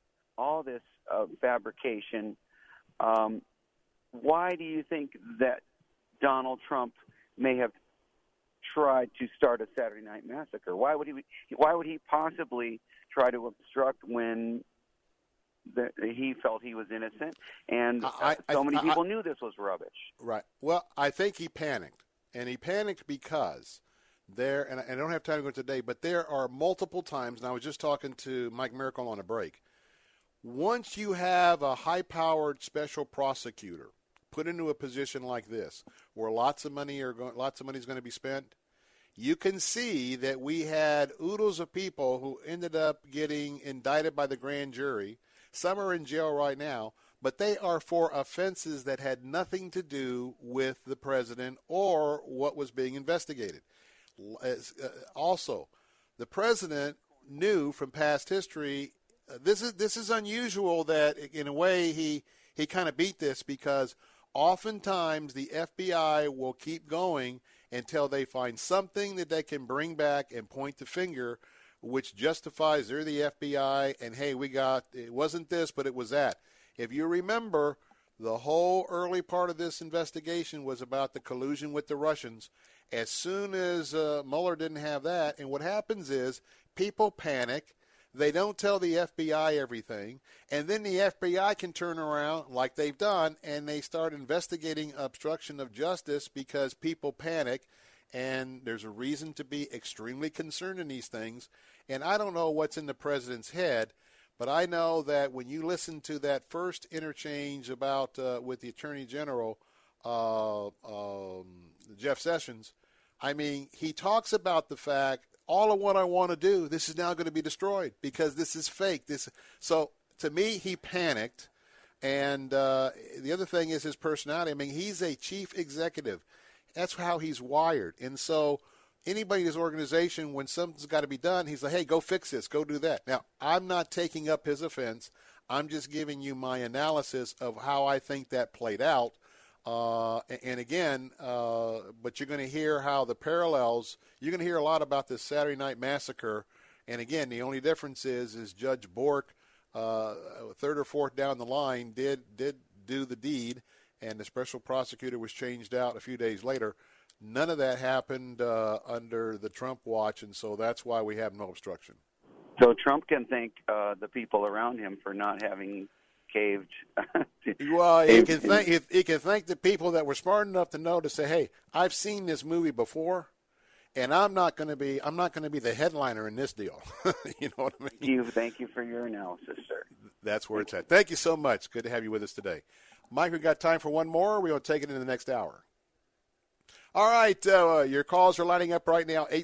fabrication, why do you think that Donald Trump may have tried to start a Saturday Night Massacre? Why would he possibly try to obstruct when he felt he was innocent, and so many people knew this was rubbish? Right. Well, I think he panicked, and he panicked because and I don't have time to go today, but there are multiple times, and I was just talking to Mike Miracle on a break. Once you have a high-powered special prosecutor put into a position like this, where lots of money is going to be spent, you can see that we had oodles of people who ended up getting indicted by the grand jury. Some are in jail right now, but they are for offenses that had nothing to do with the president or what was being investigated. Also, the president knew from past history, this is unusual that in a way he kind of beat this, because oftentimes the FBI will keep going until they find something that they can bring back and point the finger, which justifies they're the FBI, and hey, it wasn't this, but it was that. If you remember, the whole early part of this investigation was about the collusion with the Russians. As soon as Mueller didn't have that, and what happens is people panic, they don't tell the FBI everything, and then the FBI can turn around like they've done, and they start investigating obstruction of justice because people panic, and there's a reason to be extremely concerned in these things. And I don't know what's in the president's head, but I know that when you listen to that first interchange about with the Attorney General, Jeff Sessions, I mean, he talks about the fact, all of what I want to do, this is now going to be destroyed because this is fake. So to me, he panicked. And the other thing is his personality. I mean, he's a chief executive. That's how he's wired. And so anybody in his organization, when something's got to be done, he's like, hey, go fix this, go do that. Now, I'm not taking up his offense. I'm just giving you my analysis of how I think that played out. And again, but you're going to hear how the parallels, you're going to hear a lot about this Saturday Night Massacre. And again, the only difference is Judge Bork, third or fourth down the line, did do the deed, and the special prosecutor was changed out a few days later. None of that happened under the Trump watch, and so that's why we have no obstruction. So Trump can thank the people around him for not having caved. Well, he can thank the people that were smart enough to know to say, "Hey, I've seen this movie before, and I'm not going to be the headliner in this deal." You know what I mean? Thank you for your analysis, sir. That's where it's at. Thank you so much. Good to have you with us today, Mike. We got time for one more. We're going to take it in the next hour. All right, your calls are lining up right now.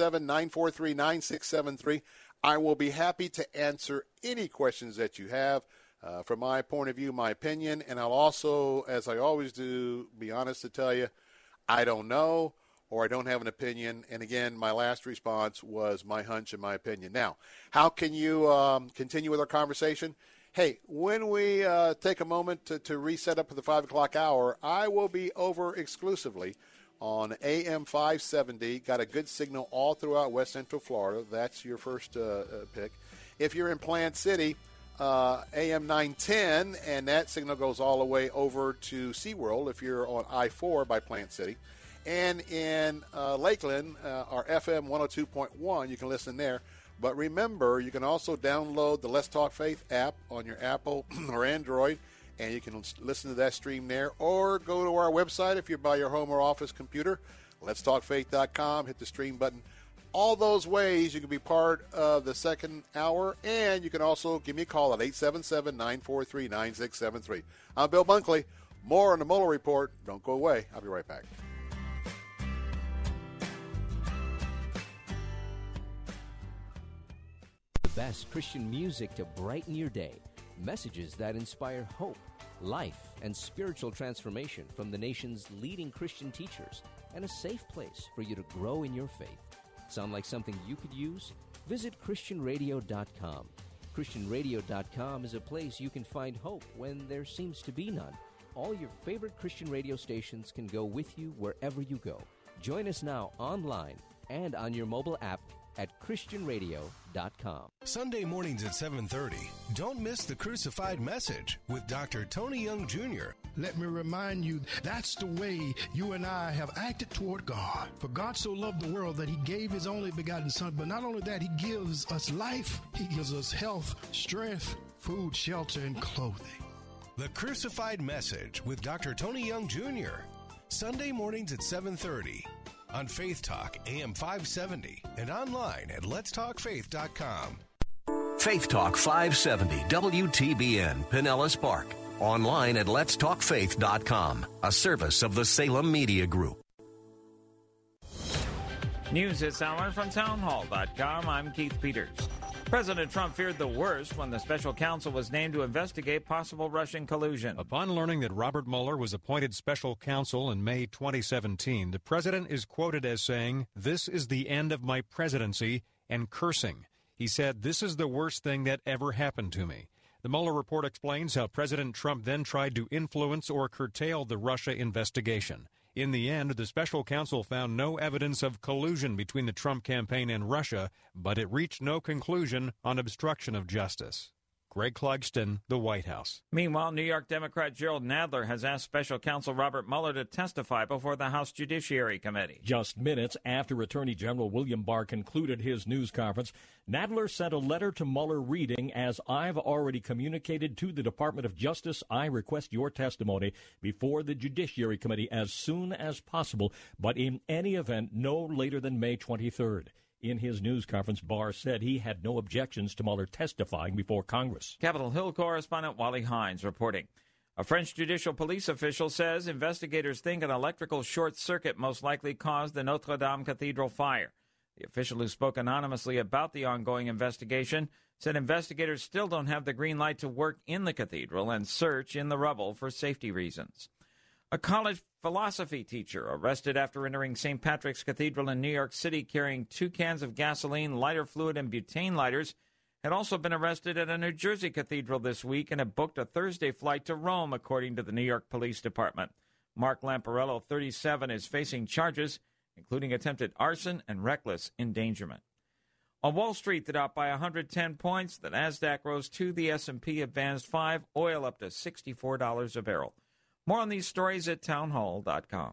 877-943-9673. I will be happy to answer any questions that you have. From my point of view, my opinion, and I'll also, as I always do, be honest to tell you, I don't know or I don't have an opinion. And again, my last response was my hunch and my opinion. Now, how can you continue with our conversation? Hey, when we take a moment to reset up for the 5 o'clock hour, I will be over exclusively on AM 570. Got a good signal all throughout West Central Florida. That's your first pick. If you're in Plant City, AM 910, and that signal goes all the way over to SeaWorld if you're on I-4 by Plant City. And in Lakeland, our FM 102.1, you can listen there. But remember, you can also download the Let's Talk Faith app on your Apple or Android, and you can listen to that stream there. Or go to our website if you're by your home or office computer, letstalkfaith.com, hit the stream button. All those ways you can be part of the second hour, and you can also give me a call at 877-943-9673. I'm Bill Bunkley. More on the Mueller Report. Don't go away. I'll be right back. best Christian music to brighten your day. Messages that inspire hope, life, and spiritual transformation from the nation's leading Christian teachers, and a safe place for you to grow in your faith. Sound like something you could use? Visit ChristianRadio.com. ChristianRadio.com is a place you can find hope when there seems to be none. All your favorite Christian radio stations can go with you wherever you go. Join us now online and on your mobile app at ChristianRadio.com. Sunday mornings at 7:30. Don't miss The Crucified Message with Dr. Tony Young Jr. Let me remind you, that's the way you and I have acted toward God. For God so loved the world that he gave his only begotten Son. But not only that, he gives us life, he gives us health, strength, food, shelter, and clothing. The Crucified Message with Dr. Tony Young Jr. Sunday mornings at 7:30. On Faith Talk, AM 570, and online at letstalkfaith.com. Faith Talk 570 WTBN, Pinellas Park. Online at letstalkfaith.com, a service of the Salem Media Group. News this hour from townhall.com. I'm Keith Peters. President Trump feared the worst when the special counsel was named to investigate possible Russian collusion. Upon learning that Robert Mueller was appointed special counsel in May 2017, the president is quoted as saying, "This is the end of my presidency," and cursing. He said, "This is the worst thing that ever happened to me." The Mueller report explains how President Trump then tried to influence or curtail the Russia investigation. In the end, the special counsel found no evidence of collusion between the Trump campaign and Russia, but it reached no conclusion on obstruction of justice. Greg Clugston, the White House. Meanwhile, New York Democrat Gerald Nadler has asked special counsel Robert Mueller to testify before the House Judiciary Committee. Just minutes after Attorney General William Barr concluded his news conference, Nadler sent a letter to Mueller reading, "As I've already communicated to the Department of Justice, I request your testimony before the Judiciary Committee as soon as possible, but in any event no later than May 23rd. In his news conference, Barr said he had no objections to Mueller testifying before Congress. Capitol Hill correspondent Wally Hines reporting. A French judicial police official says investigators think an electrical short circuit most likely caused the Notre Dame Cathedral fire. The official, who spoke anonymously about the ongoing investigation, said investigators still don't have the green light to work in the cathedral and search in the rubble for safety reasons. A college philosophy teacher arrested after entering St. Patrick's Cathedral in New York City carrying 2 cans of gasoline, lighter fluid, and butane lighters had also been arrested at a New Jersey cathedral this week and had booked a Thursday flight to Rome, according to the New York Police Department. Mark Lamparello, 37, is facing charges, including attempted arson and reckless endangerment. On Wall Street, the Dow by 110 points, the Nasdaq rose 2, the S&P advanced 5, oil up to $64 a barrel. More on these stories at townhall.com.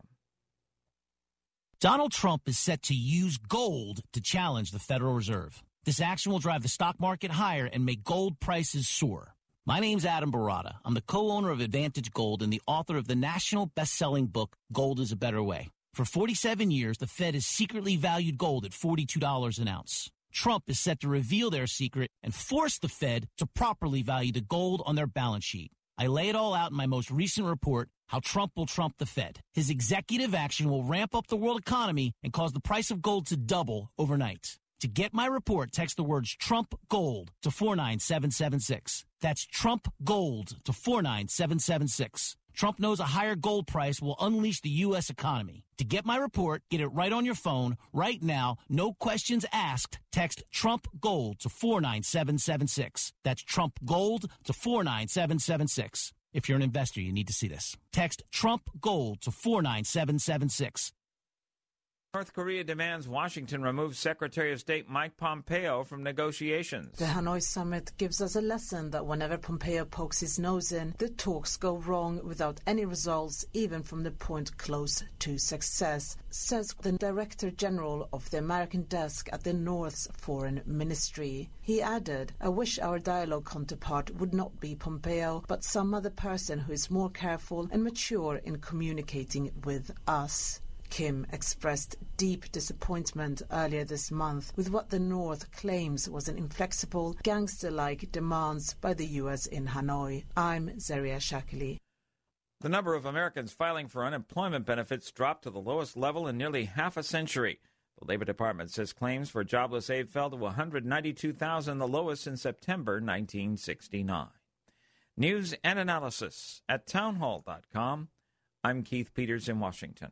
Donald Trump is set to use gold to challenge the Federal Reserve. This action will drive the stock market higher and make gold prices soar. My name's Adam Barata. I'm the co-owner of Advantage Gold and the author of the national best-selling book, Gold is a Better Way. For 47 years, the Fed has secretly valued gold at $42 an ounce. Trump is set to reveal their secret and force the Fed to properly value the gold on their balance sheet. I lay it all out in my most recent report, How Trump Will Trump the Fed. His executive action will ramp up the world economy and cause the price of gold to double overnight. To get my report, text the words Trump Gold to 49776. That's Trump Gold to 49776. Trump knows a higher gold price will unleash the U.S. economy. To get my report, get it right on your phone, right now, no questions asked. Text Trump Gold to 49776. That's Trump Gold to 49776. If you're an investor, you need to see this. Text Trump Gold to 49776. North Korea demands Washington remove Secretary of State Mike Pompeo from negotiations. The Hanoi summit gives us a lesson that whenever Pompeo pokes his nose in, the talks go wrong without any results, even from the point close to success, says the Director General of the American desk at the North's Foreign Ministry. He added, "I wish our dialogue counterpart would not be Pompeo, but some other person who is more careful and mature in communicating with us." Kim expressed deep disappointment earlier this month with what the North claims was an inflexible, gangster-like demands by the U.S. in Hanoi. I'm Zaria Shakili. The number of Americans filing for unemployment benefits dropped to the lowest level in nearly half a century. The Labor Department says claims for jobless aid fell to 192,000, the lowest since September 1969. News and analysis at townhall.com. I'm Keith Peters in Washington.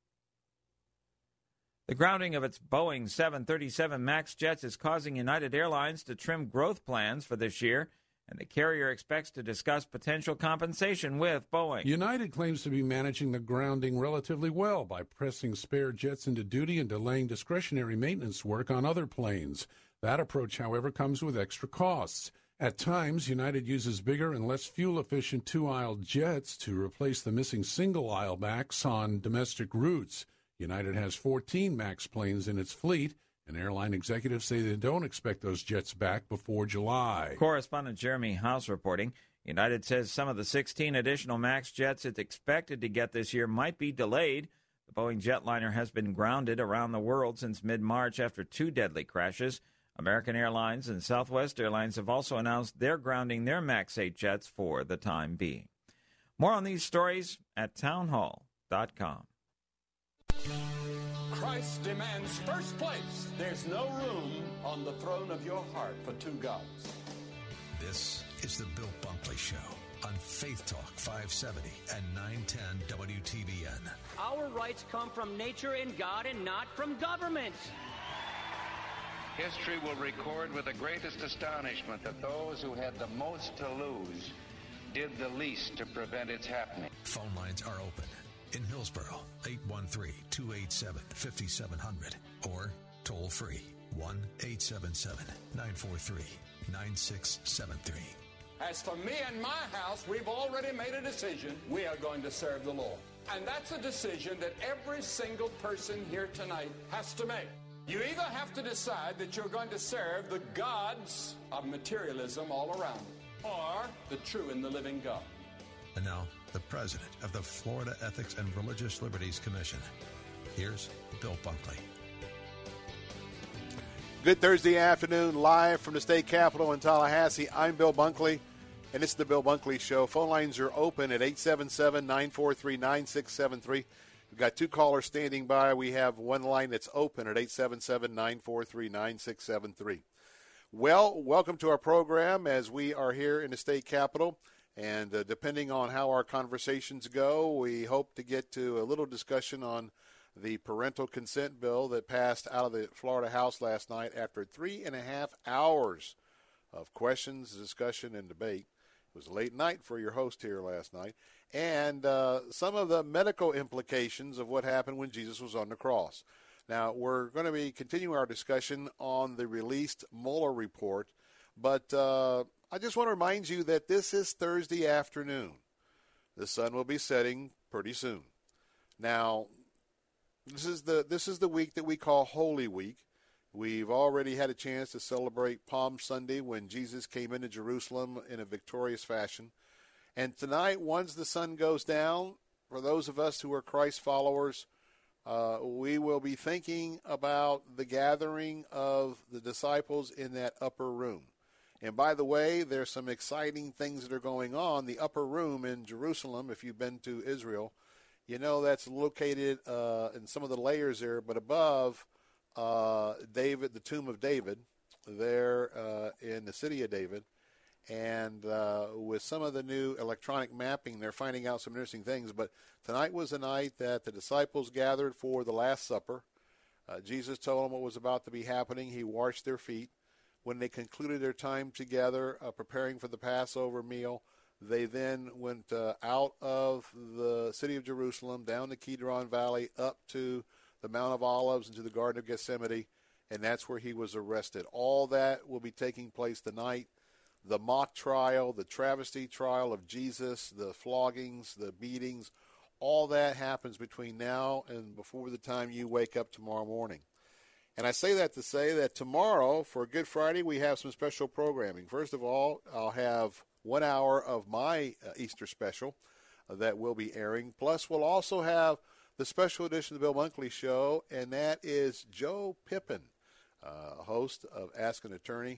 The grounding of its Boeing 737 MAX jets is causing United Airlines to trim growth plans for this year, and the carrier expects to discuss potential compensation with Boeing. United claims to be managing the grounding relatively well by pressing spare jets into duty and delaying discretionary maintenance work on other planes. That approach, however, comes with extra costs. At times, United uses bigger and less fuel-efficient two-aisle jets to replace the missing single-aisle MAX on domestic routes. United has 14 MAX planes in its fleet, and airline executives say they don't expect those jets back before July. Correspondent Jeremy House reporting. United says some of the 16 additional MAX jets it's expected to get this year might be delayed. The Boeing jetliner has been grounded around the world since mid-March after 2 deadly crashes. American Airlines and Southwest Airlines have also announced they're grounding their MAX 8 jets for the time being. More on these stories at townhall.com. Christ demands first place. There's no room on the throne of your heart for two gods. This is the Bill Bunkley Show on Faith Talk 570 and 910 WTBN. Our rights come from nature and God and not from government. History will record with the greatest astonishment that those who had the most to lose did the least to prevent its happening. Phone lines are open. In Hillsborough, 813-287-5700 or toll free 1-877-943-9673. As for me and my house, we've already made a decision. We are going to serve the Lord. And that's a decision that every single person here tonight has to make. You either have to decide that you're going to serve the gods of materialism all around you, or the true and the living God. And now, the president of the Florida Ethics and Religious Liberties Commission. Here's Bill Bunkley. Good Thursday afternoon, live from the state capitol in Tallahassee. I'm Bill Bunkley, and this is the Bill Bunkley Show. Phone lines are open at 877-943-9673. We've got 2 callers standing by. We have one line that's open at 877-943-9673. Well, welcome to our program as we are here in the state capitol. And depending on how our conversations go, we hope to get to a little discussion on the parental consent bill that passed out of the Florida House last night after 3.5 hours of questions, discussion, and debate. It was a late night for your host here last night. And some of the medical implications of what happened when Jesus was on the cross. Now, we're going to be continuing our discussion on the released Mueller report, but I just want to remind you that this is Thursday afternoon. The sun will be setting pretty soon. Now, this is the week that we call Holy Week. We've already had a chance to celebrate Palm Sunday when Jesus came into Jerusalem in a victorious fashion. And tonight, once the sun goes down, for those of us who are Christ followers, we will be thinking about the gathering of the disciples in that upper room. And by the way, there's some exciting things that are going on. The upper room in Jerusalem, if you've been to Israel, you know that's located in some of the layers there, but above David, the tomb of David, there in the city of David. And with some of the new electronic mapping, they're finding out some interesting things. But tonight was the night that the disciples gathered for the Last Supper. Jesus told them what was about to be happening. He washed their feet. When they concluded their time together preparing for the Passover meal, they then went out of the city of Jerusalem, down the Kidron Valley, up to the Mount of Olives, into the Garden of Gethsemane, and that's where he was arrested. All that will be taking place tonight. The mock trial, the travesty trial of Jesus, the floggings, the beatings, all that happens between now and before the time you wake up tomorrow morning. And I say that to say that tomorrow, for Good Friday, we have some special programming. First of all, I'll have 1 hour of my Easter special that will be airing. Plus, we'll also have the special edition of the Bill Bunkley Show, and that is Joe Pippin, host of Ask an Attorney.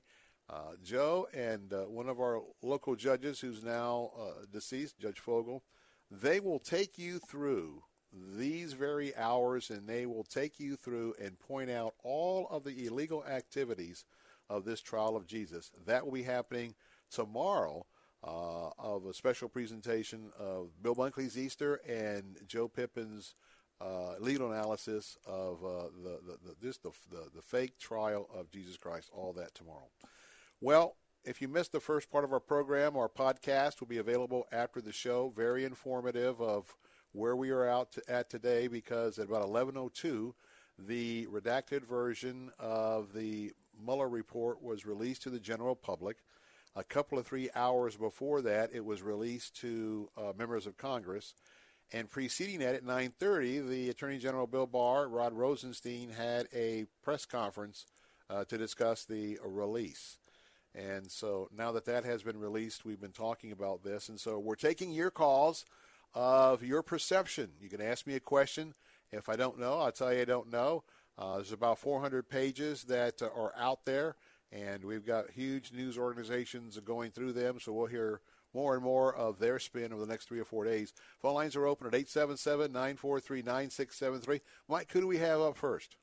Joe and one of our local judges who's now deceased, Judge Fogel, they will take you through these very hours, and they will take you through and point out all of the illegal activities of this trial of Jesus. That will be happening tomorrow of a special presentation of Bill Bunkley's Easter and Joe Pippin's legal analysis of the fake trial of Jesus Christ, all that tomorrow. Well, if you missed the first part of our program, our podcast will be available after the show. Very informative of where we are at today, because at about 11:02, the redacted version of the Mueller report was released to the general public. A couple of 3 hours before that, it was released to members of Congress. And preceding that, at 9:30, the Attorney General Bill Barr, Rod Rosenstein, had a press conference to discuss the release. And so now that has been released, we've been talking about this. And so we're taking your calls of your perception. You can ask me a question. If I don't know, I'll tell you I don't know. There's about 400 pages that are out there, and we've got huge news organizations going through them, so we'll hear more and more of their spin over the next 3 or 4 days. Phone lines are open at 877-943-9673. Mike, who do we have up first?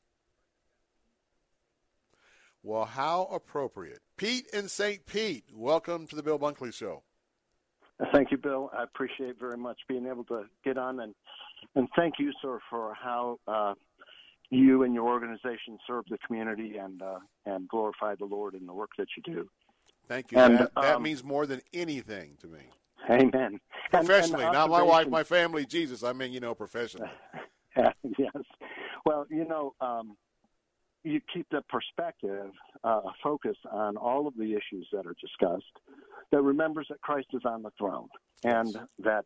Well, how appropriate. Pete in St. Pete, welcome to the Bill Bunkley Show. Thank you, Bill. I appreciate very much being able to get on, and thank you, sir, for how you and your organization serve the community and glorify the Lord in the work that you do. Thank you. And, that means more than anything to me. Amen. Professionally, not my wife, my family, Jesus. I mean, professionally. Yes. Well, you keep the perspective, focus on all of the issues that are discussed, that remembers that Christ is on the throne, and that,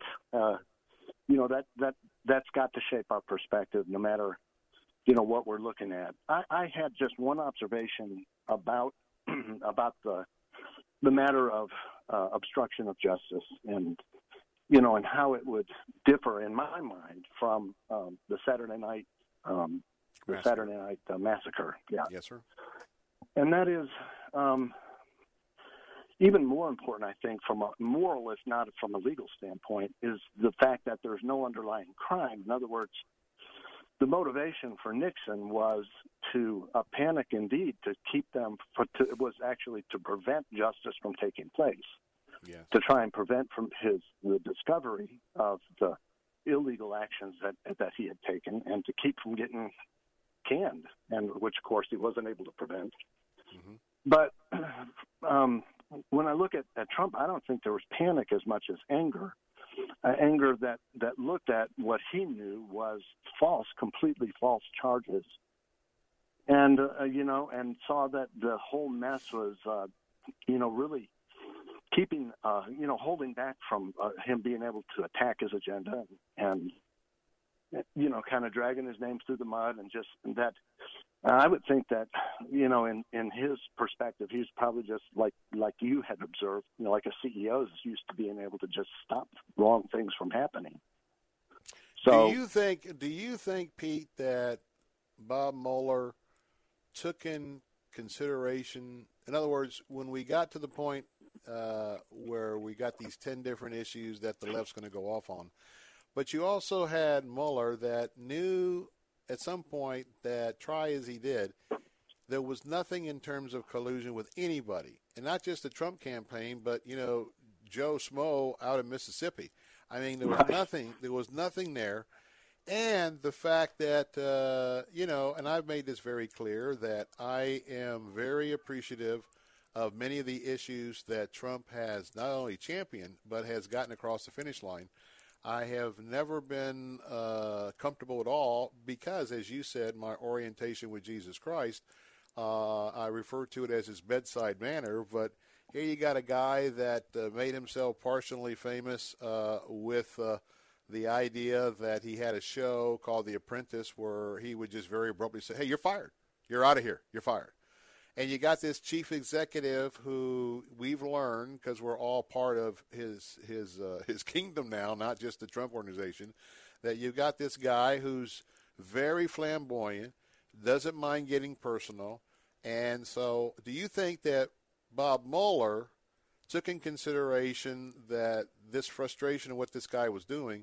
that's got to shape our perspective no matter, what we're looking at. I had just one observation about the matter of obstruction of justice and how it would differ in my mind from the Saturday night massacre. Yeah. Yes, sir. And that is even more important, I think, from a moral, if not from a legal standpoint, is the fact that there's no underlying crime. In other words, the motivation for Nixon was to panic, indeed, to keep them. It was actually to prevent justice from taking place. Yes. To try and prevent from the discovery of the illegal actions that he had taken, and to keep from getting canned, and which, of course, he wasn't able to prevent. Mm-hmm. But when I look at Trump, I don't think there was panic as much as anger. Anger that looked at what he knew was completely false charges, and and saw that the whole mess was, really keeping, holding back from him being able to attack his agenda, and kind of dragging his name through the mud, and just that. I would think that, in his perspective, he's probably just like you had observed, like a CEO is used to being able to just stop wrong things from happening. So, do you think, Pete, that Bob Mueller took in consideration, in other words, when we got to the point where we got these 10 different issues that the left's going to go off on, but you also had Mueller that knew at some point that, try as he did, there was nothing in terms of collusion with anybody, and not just the Trump campaign, but Joe Schmo out of Mississippi. I mean, there was nothing. There was nothing there, and the fact that and I've made this very clear that I am very appreciative of many of the issues that Trump has not only championed but has gotten across the finish line. I have never been comfortable at all because, as you said, my orientation with Jesus Christ, I refer to it as his bedside manner. But here you got a guy that made himself partially famous with the idea that he had a show called The Apprentice where he would just very abruptly say, hey, you're fired. You're out of here. You're fired. And you got this chief executive who we've learned, because we're all part of his kingdom now, not just the Trump organization, that you've got this guy who's very flamboyant, doesn't mind getting personal. And so do you think that Bob Mueller took in consideration that this frustration of what this guy was doing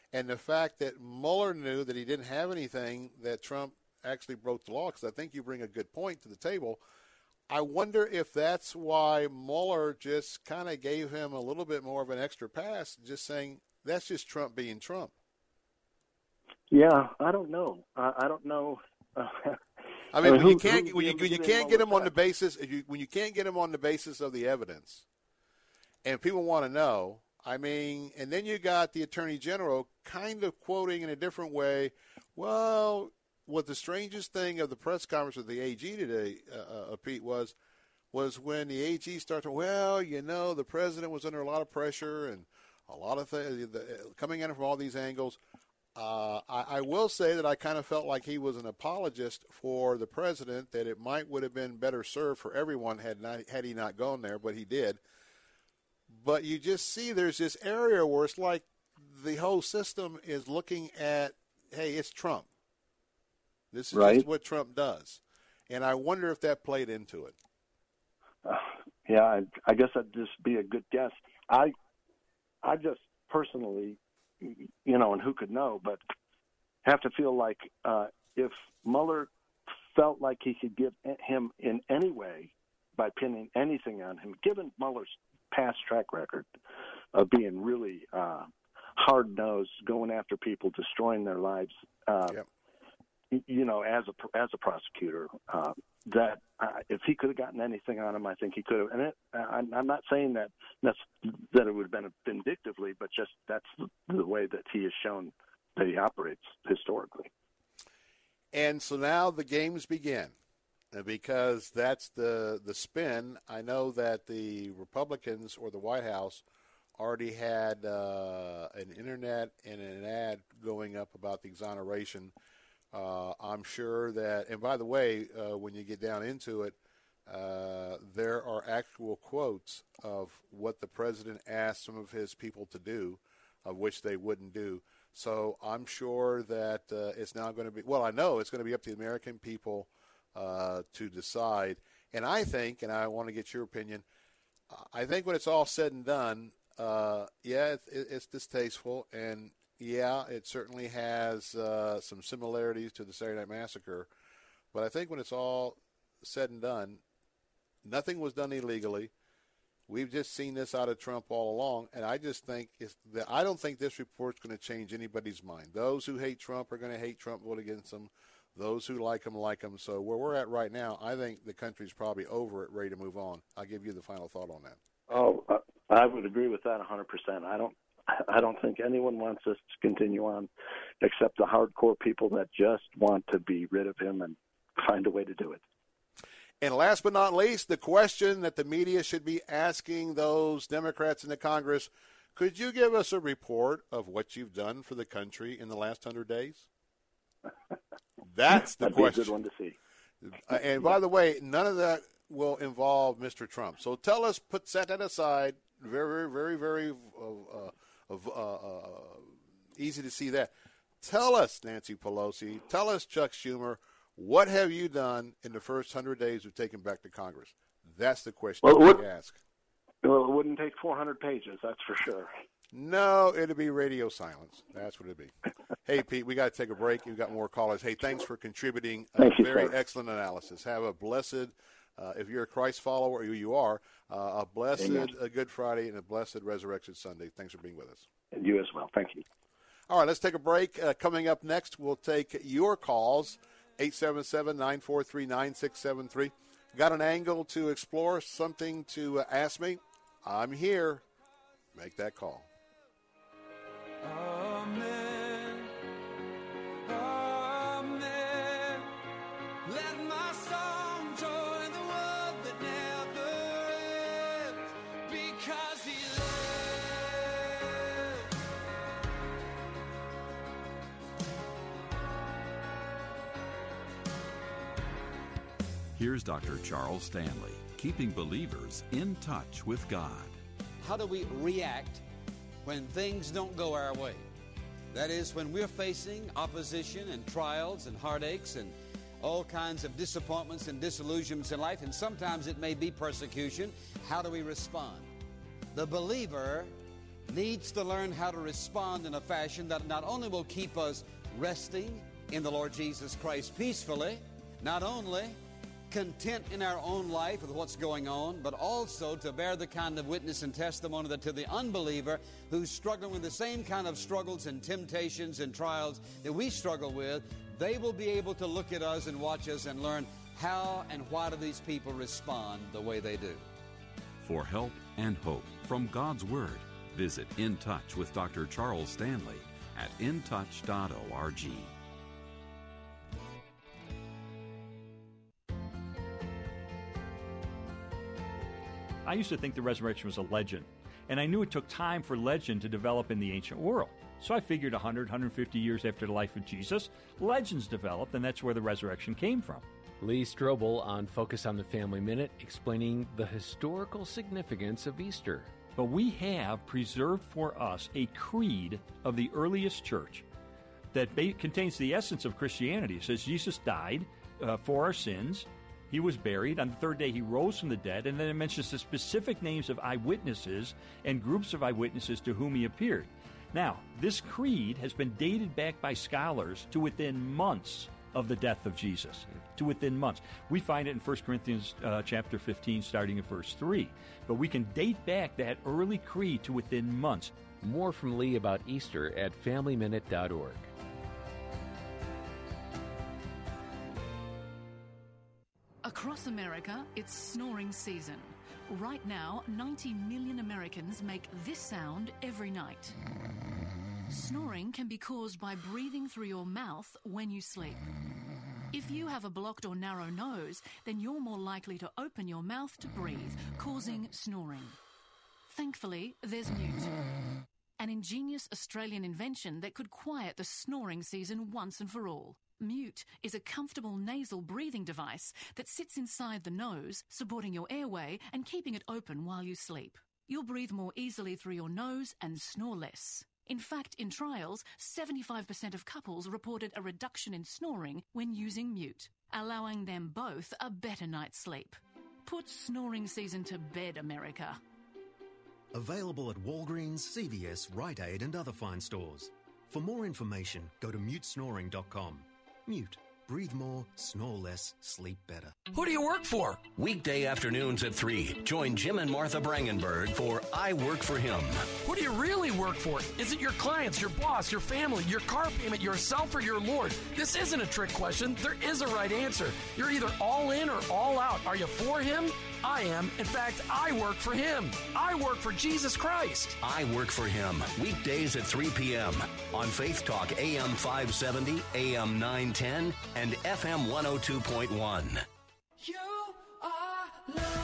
And the fact that Mueller knew that he didn't have anything that Trump actually broke the law, because I think you bring a good point to the table. I wonder if that's why Mueller just kind of gave him a little bit more of an extra pass, just saying that's just Trump being Trump. Yeah, I don't know. I don't know. I mean, when you can't get him on the basis when you can't get him on the basis of the evidence, and people want to know. I mean, and then you got the Attorney General kind of quoting in a different way. Well, what the strangest thing of the press conference with the AG today, Pete, was when the AG started, well, the president was under a lot of pressure and a lot of things coming in from all these angles. I will say that I kind of felt like he was an apologist for the president, that it would have been better served for everyone had he not gone there, but he did. But you just see there's this area where it's like the whole system is looking at, hey, it's Trump. This is just what Trump does. And I wonder if that played into it. Yeah, I guess that'd just be a good guess. I just personally, and who could know, but have to feel like if Mueller felt like he could get him in any way by pinning anything on him, given Mueller's past track record of being really hard-nosed, going after people, destroying their lives, as a prosecutor, that if he could have gotten anything on him, I think he could have. And I'm not saying that it would have been vindictively, but just that's the way that he has shown that he operates historically. And so now the games begin, because that's the spin. I know that the Republicans or the White House already had an internet and an ad going up about the exoneration. I'm sure that, and by the way, when you get down into it, there are actual quotes of what the president asked some of his people to do, of which they wouldn't do. So I'm sure that it's now going to be, well, I know it's going to be up to the American people to decide. And I think, and I want to get your opinion, I think when it's all said and done, it's distasteful, and yeah, it certainly has some similarities to the Saturday Night Massacre. But I think when it's all said and done, nothing was done illegally. We've just seen this out of Trump all along, and I just think I don't think this report's going to change anybody's mind. Those who hate Trump are going to hate Trump, vote against him. Those who like him, like him. So where we're at right now, I think the country's probably over it, ready to move on. I'll give you the final thought on that. Oh, I would agree with that 100%. I don't think anyone wants us to continue on, except the hardcore people that just want to be rid of him and find a way to do it. And last but not least, the question that the media should be asking those Democrats in the Congress, could you give us a report of what you've done for the country in the last 100 days? That's the question. Be a good one to see. And by the way, none of that will involve Mr. Trump. So tell us, set that aside. Very, very, very easy to see that. Tell us, Nancy Pelosi, tell us, Chuck Schumer, what have you done in the first 100 days of taking back to Congress? That's the question we ask. Well, it wouldn't take 400 pages, that's for sure. No, it'd be radio silence. That's what it'd be. Hey, Pete, we got to take a break. We've got more callers. Hey, thanks for contributing. Thank you, very sir. Excellent analysis. Have a blessed, if you're a Christ follower, you are, a blessed Good Friday and a blessed Resurrection Sunday. Thanks for being with us. And you as well. Thank you. All right, let's take a break. Coming up next, we'll take your calls, 877-943-9673. Got an angle to explore, something to ask me? I'm here. Make that call. Amen. Amen. Let my song join the world that never ends, because he lives. Here's Dr. Charles Stanley, keeping believers in touch with God. How do we react when things don't go our way? That is, when we're facing opposition and trials and heartaches and all kinds of disappointments and disillusionments in life, and sometimes it may be persecution. How do we respond? The believer needs to learn how to respond in a fashion that not only will keep us resting in the Lord Jesus Christ peacefully, not only content in our own life with what's going on, but also to bear the kind of witness and testimony that to the unbeliever who's struggling with the same kind of struggles and temptations and trials that we struggle with, they will be able to look at us and watch us and learn how and why do these people respond the way they do. For help and hope from God's Word, visit In Touch with Dr. Charles Stanley at intouch.org. I used to think the resurrection was a legend, and I knew it took time for legend to develop in the ancient world. So I figured 100, 150 years after the life of Jesus, legends developed, and that's where the resurrection came from. Lee Strobel on Focus on the Family Minute explaining the historical significance of Easter. But we have preserved for us a creed of the earliest church that contains the essence of Christianity. It says Jesus died for our sins. He was buried. On the third day, he rose from the dead. And then it mentions the specific names of eyewitnesses and groups of eyewitnesses to whom he appeared. Now, this creed has been dated back by scholars to within months of the death of Jesus, to within months. We find it in 1 Corinthians chapter 15, starting at verse 3. But we can date back that early creed to within months. More from Lee about Easter at FamilyMinute.org. Across America, it's snoring season. Right now, 90 million Americans make this sound every night. Snoring can be caused by breathing through your mouth when you sleep. If you have a blocked or narrow nose, then you're more likely to open your mouth to breathe, causing snoring. Thankfully, there's Mute, an ingenious Australian invention that could quiet the snoring season once and for all. Mute is a comfortable nasal breathing device that sits inside the nose, supporting your airway and keeping it open while you sleep. You'll breathe more easily through your nose and snore less. In fact, in trials, 75% of couples reported a reduction in snoring when using Mute, allowing them both a better night's sleep. Put snoring season to bed, America. Available at Walgreens, CVS, Rite Aid and other fine stores. For more information, go to mutesnoring.com. Mute. Breathe more, snore less, sleep better. Who do you work for? Weekday afternoons at 3. Join Jim and Martha Brangenberg for I Work for Him. Who do you really work for? Is it your clients, your boss, your family, your car payment, yourself, or your Lord? This isn't a trick question. There is a right answer. You're either all in or all out. Are you for Him? I am. In fact, I work for Him. I work for Jesus Christ. I Work for Him. Weekdays at 3 p.m. on Faith Talk AM 570, AM 910, and FM 102.1. You are love.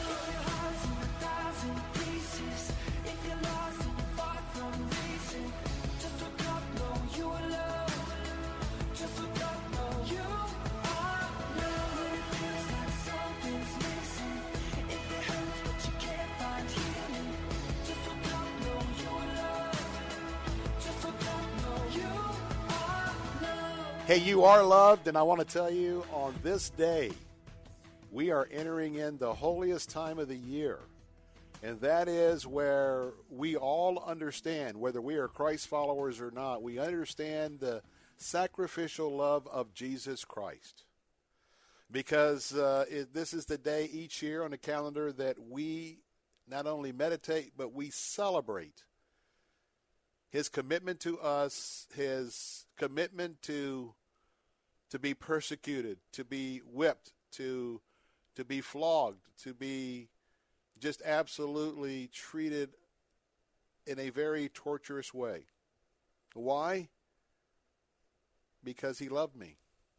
Hey, you are loved, and I want to tell you on this day, we are entering in the holiest time of the year, and that is where we all understand, whether we are Christ followers or not, we understand the sacrificial love of Jesus Christ. Because this is the day each year on the calendar that we not only meditate, but we celebrate His commitment to us, His commitment to be persecuted, to be whipped, to be flogged, to be just absolutely treated in a very torturous way. Why? Because He loved me.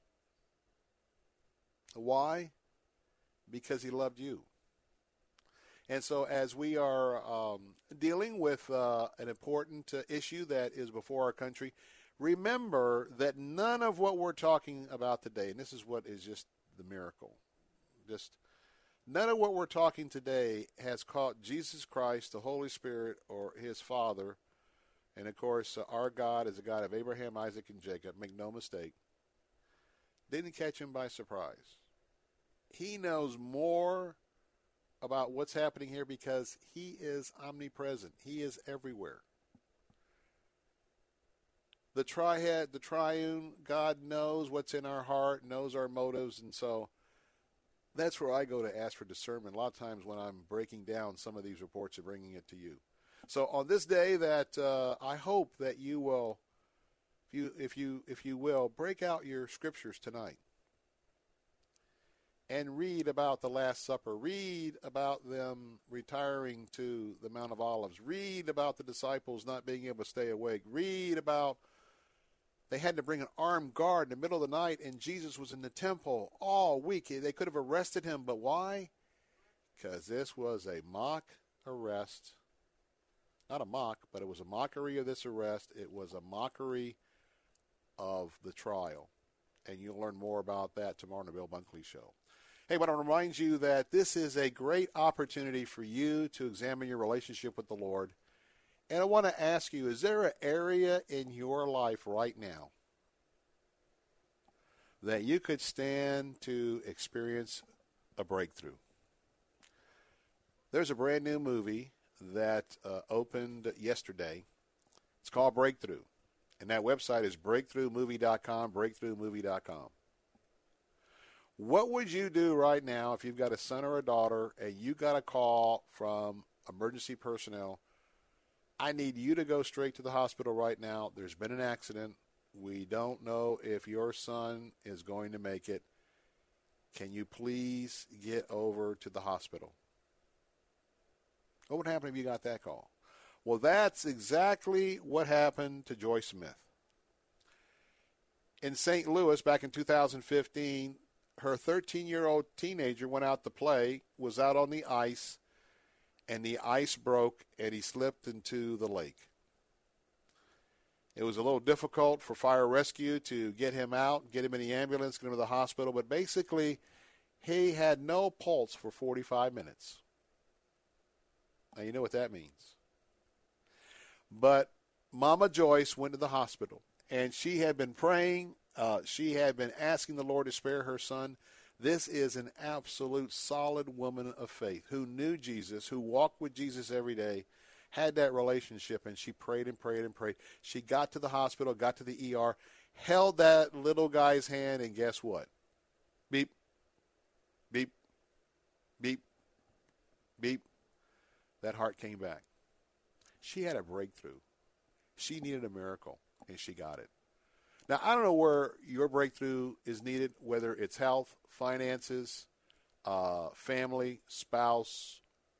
Why? Because He loved you. And so as we are dealing with an important issue that is before our country, remember that none of what we're talking about today, and this is what is just the miracle, just none of what we're talking today has caught Jesus Christ, the Holy Spirit, or His Father, and of course our God is a God of Abraham, Isaac, and Jacob, make no mistake, didn't catch Him by surprise. He knows more about what's happening here because He is omnipresent. He is everywhere. the triune God knows what's in our heart, knows our motives, and so that's where I go to ask for discernment a lot of times when I'm breaking down some of these reports and bringing it to you. So on this day that I hope that you will, if you will, break out your scriptures tonight and read about the Last Supper. Read about them retiring to the Mount of Olives. Read about the disciples not being able to stay awake. Read about they had to bring an armed guard in the middle of the night, and Jesus was in the temple all week. They could have arrested him, but why? Because this was a mock arrest. Not a mock, but it was a mockery of this arrest. It was a mockery of the trial. And you'll learn more about that tomorrow on the Bill Bunkley Show. Hey, I want to remind you that this is a great opportunity for you to examine your relationship with the Lord. And I want to ask you, is there an area in your life right now that you could stand to experience a breakthrough? There's a brand new movie that opened yesterday. It's called Breakthrough. And that website is breakthroughmovie.com, breakthroughmovie.com. What would you do right now if you've got a son or a daughter and you got a call from emergency personnel? I need you to go straight to the hospital right now. There's been an accident. We don't know if your son is going to make it. Can you please get over to the hospital? What would happen if you got that call? Well, that's exactly what happened to Joyce Smith. In St. Louis back in 2015, her 13-year-old teenager went out to play, was out on the ice, and the ice broke, and he slipped into the lake. It was a little difficult for fire rescue to get him out, get him in the ambulance, get him to the hospital, but basically he had no pulse for 45 minutes. Now, you know what that means. But Mama Joyce went to the hospital, and she had been praying. She had been asking the Lord to spare her son. This is an absolute solid woman of faith who knew Jesus, who walked with Jesus every day, had that relationship, and she prayed and prayed and prayed. She got to the hospital, got to the ER, held that little guy's hand, and guess what? Beep, beep, beep, beep. That heart came back. She had a breakthrough. She needed a miracle, and she got it. Now, I don't know where your breakthrough is needed, whether it's health, finances, family, spouse,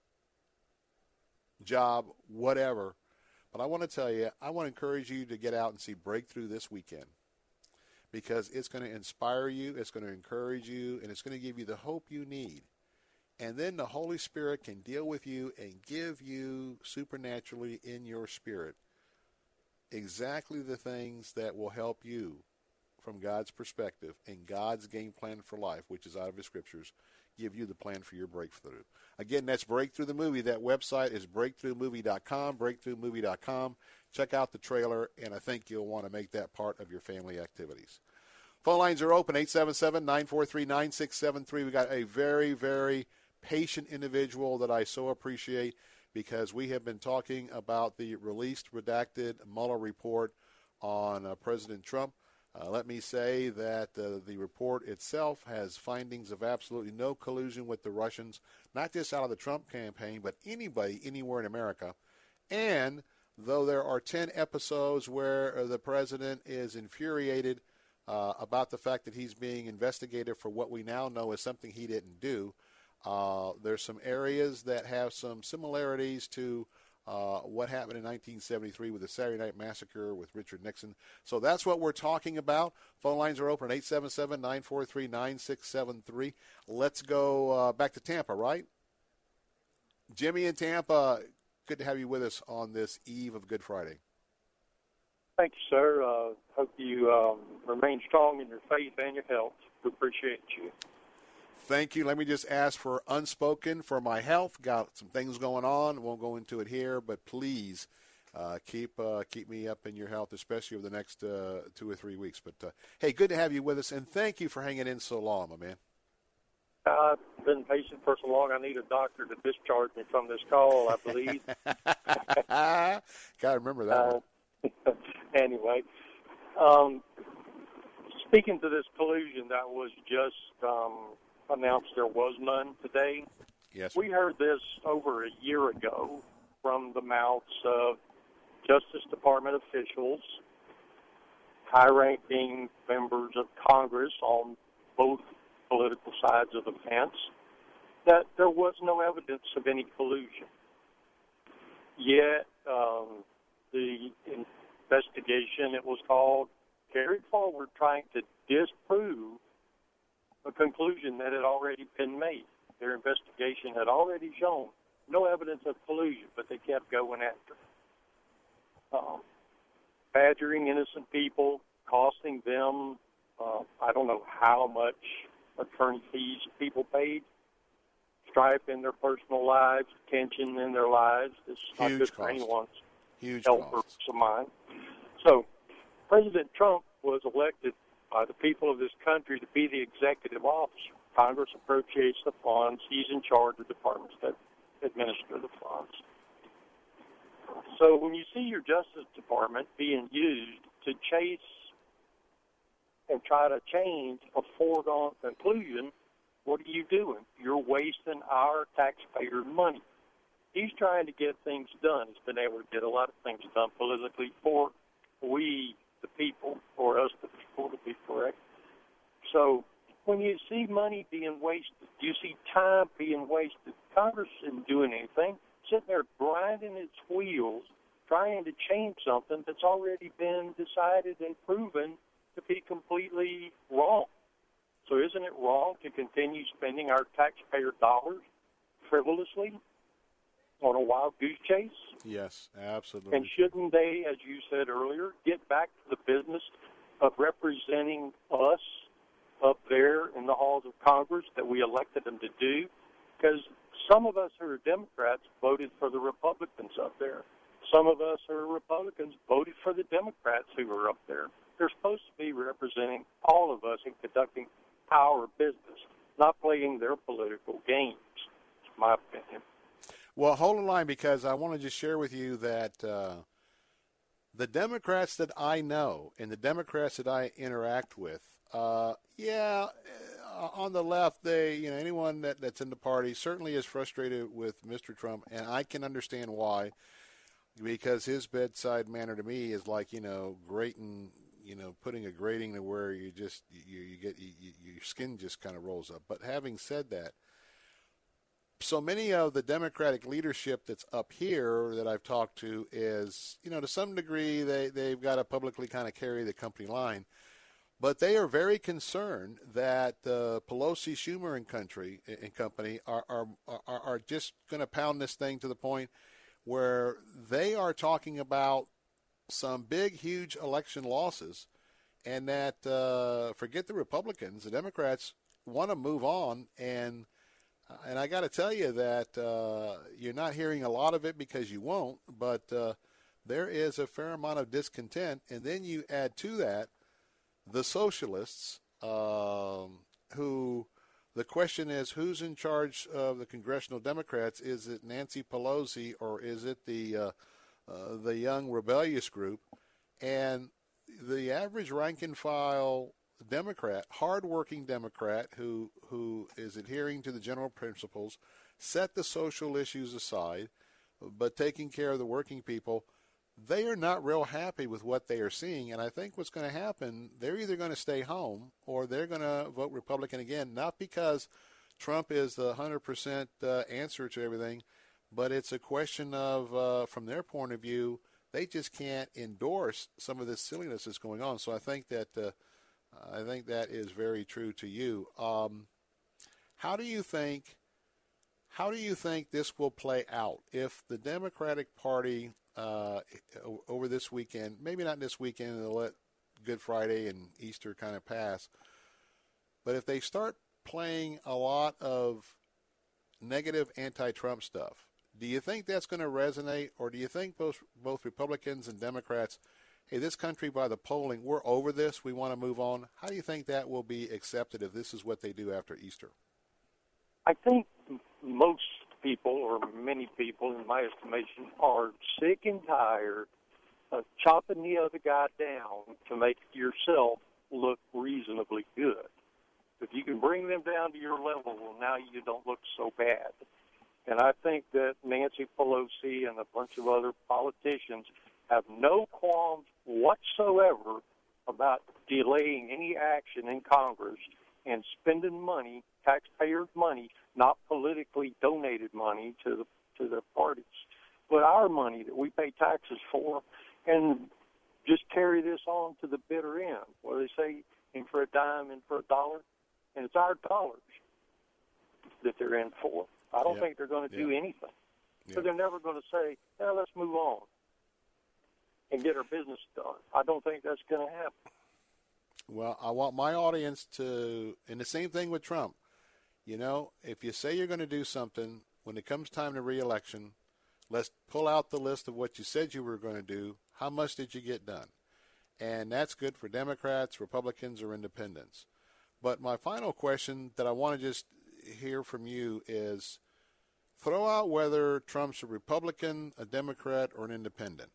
job, whatever. But I want to tell you, I want to encourage you to get out and see Breakthrough this weekend, because it's going to inspire you, it's going to encourage you, and it's going to give you the hope you need. And then the Holy Spirit can deal with you and give you supernaturally in your spirit exactly the things that will help you from God's perspective and God's game plan for life, which is out of His Scriptures, give you the plan for your breakthrough. Again, that's Breakthrough the Movie. That website is breakthroughmovie.com, breakthroughmovie.com. Check out the trailer, and I think you'll want to make that part of your family activities. Phone lines are open, 877-943-9673. We got a very, very patient individual that I so appreciate, because we have been talking about the released, redacted Mueller report on President Trump. Let me say that the report itself has findings of absolutely no collusion with the Russians, not just out of the Trump campaign, but anybody, anywhere in America. And though there are 10 episodes where the president is infuriated about the fact that he's being investigated for what we now know is something he didn't do, there's some areas that have some similarities to what happened in 1973 with the Saturday Night Massacre with Richard Nixon. So that's what we're talking about. Phone lines are open at 877-943-9673. Let's go back to Tampa, right? Jimmy in Tampa, good to have you with us on this eve of Good Friday. Thank you, sir. Hope you remain strong in your faith and your health. We appreciate you. Thank you. Let me just ask for unspoken for my health. Got some things going on. Won't go into it here, but please keep me up in your health, especially over the next 2 or 3 weeks. But, hey, good to have you with us, and thank you for hanging in so long, my man. I've been patient for so long, I need a doctor to discharge me from this call, I believe. Got to remember that one. Anyway, Speaking to this collusion that was just announced, there was none today. Yes. We heard this over a year ago from the mouths of Justice Department officials, high-ranking members of Congress on both political sides of the fence, that there was no evidence of any collusion. Yet, the investigation, it was called, carried forward trying to disprove a conclusion that had already been made. Their investigation had already shown no evidence of collusion, but they kept going after it. Badgering innocent people, costing them, I don't know how much attorney fees people paid, strife in their personal lives, tension in their lives. It's not Huge good cost. for anyone's Huge health or cost. peace of mind. So President Trump was elected by the people of this country to be the executive officer. Congress appropriates the funds. He's in charge of departments that administer the funds. So when you see your Justice Department being used to chase and try to change a foregone conclusion, what are you doing? You're wasting our taxpayer money. He's trying to get things done. He's been able to get a lot of things done politically for we, the people, or us, the people, to be correct. So when you see money being wasted, you see time being wasted, Congress isn't doing anything, sitting there grinding its wheels, trying to change something that's already been decided and proven to be completely wrong. So isn't it wrong to continue spending our taxpayer dollars frivolously on a wild goose chase? Yes, absolutely. And shouldn't they, as you said earlier, get back to the business of representing us up there in the halls of Congress that we elected them to do? Because some of us who are Democrats voted for the Republicans up there. Some of us who are Republicans voted for the Democrats who were up there. They're supposed to be representing all of us and conducting our business, not playing their political games. It's my opinion. Well, hold the line, because I want to just share with you that the Democrats that I know and the Democrats that I interact with, on the left, they, anyone that's in the party certainly is frustrated with Mr. Trump, and I can understand why, because his bedside manner to me is like, grating, putting a grating to where you just you get your skin just kind of rolls up. But having said that, so many of the Democratic leadership that's up here that I've talked to is, to some degree, they've got to publicly kind of carry the company line. But they are very concerned that Pelosi, Schumer, and company are just going to pound this thing to the point where they are talking about some big, huge election losses, and that forget the Republicans, the Democrats want to move on. And I got to tell you that you're not hearing a lot of it because you won't, but there is a fair amount of discontent. And then you add to that the socialists, who the question is, who's in charge of the congressional Democrats? Is it Nancy Pelosi, or is it the young rebellious group? And the average rank-and-file Democrat, hardworking Democrat who is adhering to the general principles, set the social issues aside, but taking care of the working people, they are not real happy with what they are seeing. And I think what's going to happen, they're either going to stay home or they're going to vote Republican again, not because Trump is the 100% answer to everything, but it's a question of, from their point of view, they just can't endorse some of this silliness that's going on. So I think that is very true to you. How do you think this will play out if the Democratic Party over this weekend, maybe not this weekend, they'll let Good Friday and Easter kind of pass, but if they start playing a lot of negative anti-Trump stuff, do you think that's going to resonate, or do you think both Republicans and Democrats, hey, this country by the polling, we're over this, we want to move on? How do you think that will be accepted if this is what they do after Easter? I think most people, or many people in my estimation, are sick and tired chopping the other guy down to make yourself look reasonably good. If you can bring them down to your level, well, now you don't look so bad. And I think that Nancy Pelosi and a bunch of other politicians have no qualms whatsoever about delaying any action in Congress and spending money, taxpayers' money, not politically donated money to the parties, but our money that we pay taxes for, and just carry this on to the bitter end, where they say in for a dime, in for a dollar, and it's our dollars that they're in for. I don't think they're going to do anything. So they're never going to say, let's move on and get our business done. I don't think that's going to happen. Well, I want my audience to, and the same thing with Trump, if you say you're going to do something, when it comes time to re-election, let's pull out the list of what you said you were going to do. How much did you get done? And that's good for Democrats, Republicans, or independents. But my final question that I want to just hear from you is, throw out whether Trump's a Republican, a Democrat, or an independent.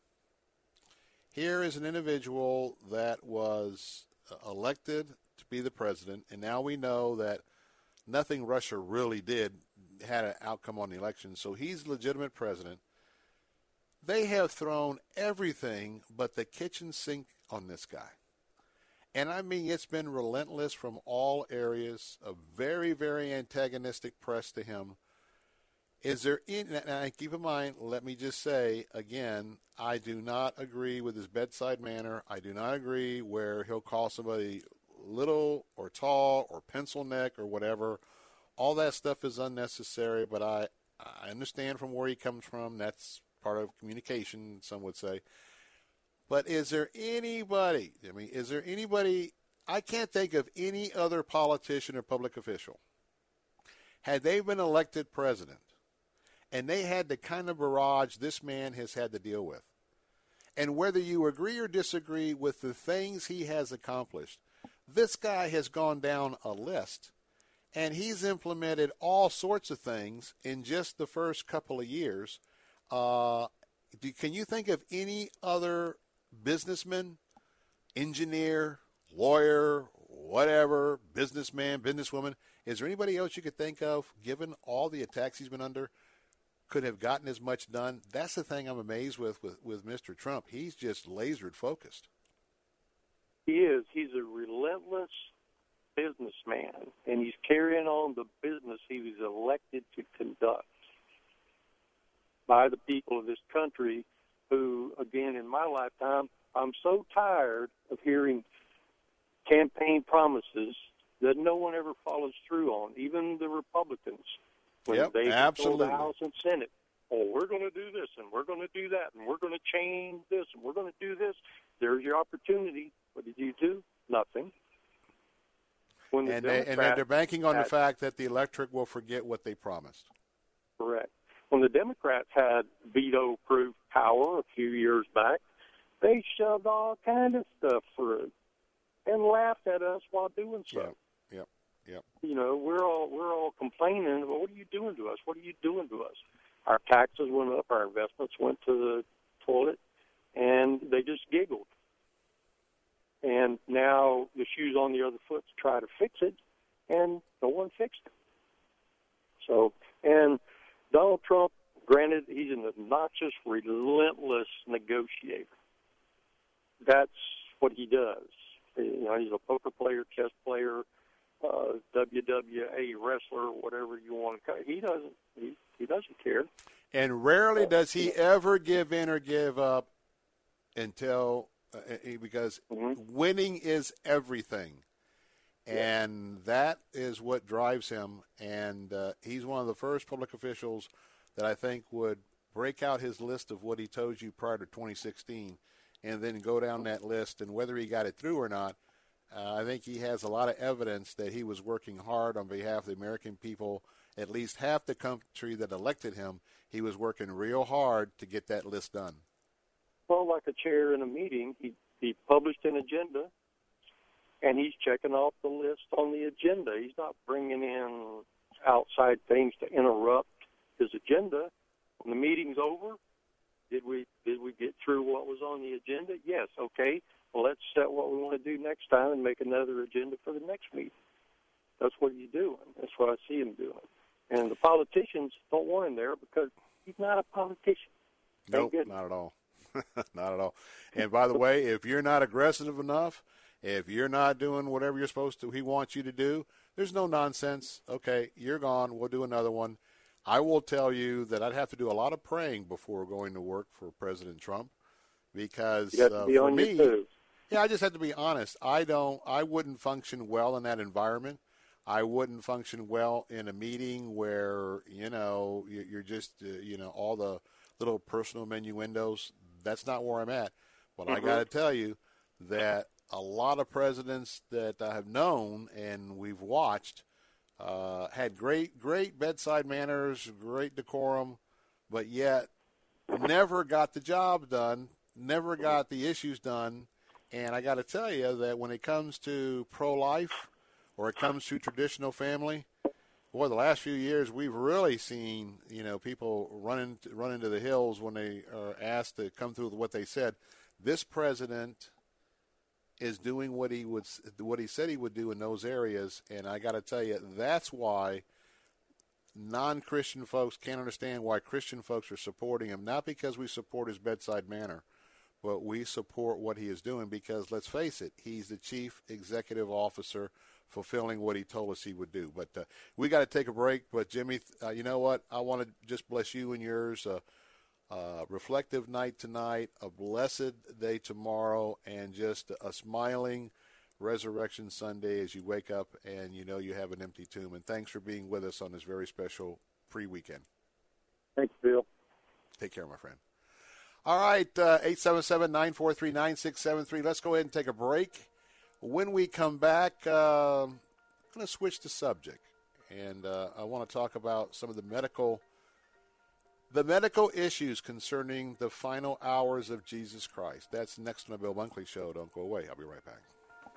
Here is an individual that was elected to be the president, and now we know that nothing Russia really did had an outcome on the election, so he's a legitimate president. They have thrown everything but the kitchen sink on this guy. And I mean, it's been relentless from all areas, a very, very antagonistic press to him. Is there and keep in mind, let me just say, again, I do not agree with his bedside manner. I do not agree where he'll call somebody little or tall or pencil neck or whatever. All that stuff is unnecessary, but I understand from where he comes from. That's part of communication, some would say. But is there anybody, I can't think of any other politician or public official, had they been elected president, and they had the kind of barrage this man has had to deal with, and whether you agree or disagree with the things he has accomplished, this guy has gone down a list, and he's implemented all sorts of things in just the first couple of years. Can you think of any other businessman, engineer, lawyer, whatever, businessman, businesswoman? Is there anybody else you could think of, given all the attacks he's been under, could have gotten as much done? That's the thing I'm amazed with Mr. Trump. He's just lasered focused. He is. He's a relentless businessman, and he's carrying on the business he was elected to conduct by the people of this country who, again, in my lifetime, I'm so tired of hearing campaign promises that no one ever follows through on, even the Republicans. When they control the House and Senate, we're going to do this, and we're going to do that, and we're going to change this, and we're going to do this. There's your opportunity. What did you do? Nothing. And they're banking on the fact that the electorate will forget what they promised. Correct. When the Democrats had veto-proof power a few years back, they shoved all kind of stuff through and laughed at us while doing so. Yep. We're all complaining. Well, what are you doing to us? What are you doing to us? Our taxes went up. Our investments went to the toilet, and they just giggled. And now the shoe's on the other foot to try to fix it, and no one fixed it. So, and Donald Trump, granted, he's an obnoxious, relentless negotiator. That's what he does. He's a poker player, chess player, WWA wrestler, whatever you want to call it. He doesn't care. And rarely does he ever give in or give up until because winning is everything. And that is what drives him. And he's one of the first public officials that I think would break out his list of what he told you prior to 2016 and then go down that list. And whether he got it through or not, I think he has a lot of evidence that he was working hard on behalf of the American people. At least half the country that elected him, he was working real hard to get that list done. Well, like a chair in a meeting, he published an agenda, and he's checking off the list on the agenda. He's not bringing in outside things to interrupt his agenda. When the meeting's over, Did we get through what was on the agenda? Yes. Okay. Well, let's set what we want to do next time and make another agenda for the next meeting. That's what he's doing. That's what I see him doing. And the politicians don't want him there because he's not a politician. Nope, not at all. Not at all. And by the way, if you're not aggressive enough, if you're not doing whatever you're supposed to, he wants you to do, there's no nonsense. Okay, you're gone. We'll do another one. I will tell you that I'd have to do a lot of praying before going to work for President Trump because you have to be for on me, your toes. Yeah, I just have to be honest. I wouldn't function well in that environment. I wouldn't function well in a meeting where, you're just, all the little personal innuendos. That's not where I'm at. But I got to tell you that a lot of presidents that I have known and we've watched had great bedside manners, great decorum, but yet never got the job done, never got the issues done. And I got to tell you that when it comes to pro-life or it comes to traditional family, boy, the last few years we've really seen, people run into the hills when they are asked to come through with what they said. This president is doing what he said he would do in those areas, and I got to tell you, that's why non-Christian folks can't understand why Christian folks are supporting him, not because we support his bedside manner, but we support what he is doing because, let's face it, he's the chief executive officer fulfilling what he told us he would do. But we got to take a break. But, Jimmy, you know what? I want to just bless you and yours. Reflective night tonight, a blessed day tomorrow, and just a smiling Resurrection Sunday as you wake up and you know you have an empty tomb. And thanks for being with us on this very special pre-weekend. Thanks, Bill. Take care, my friend. All right, 877-943-9673. Let's go ahead and take a break. When we come back, I'm going to switch the subject, and I want to talk about some of the medical issues concerning the final hours of Jesus Christ. That's next on the Bill Bunkley Show. Don't go away. I'll be right back.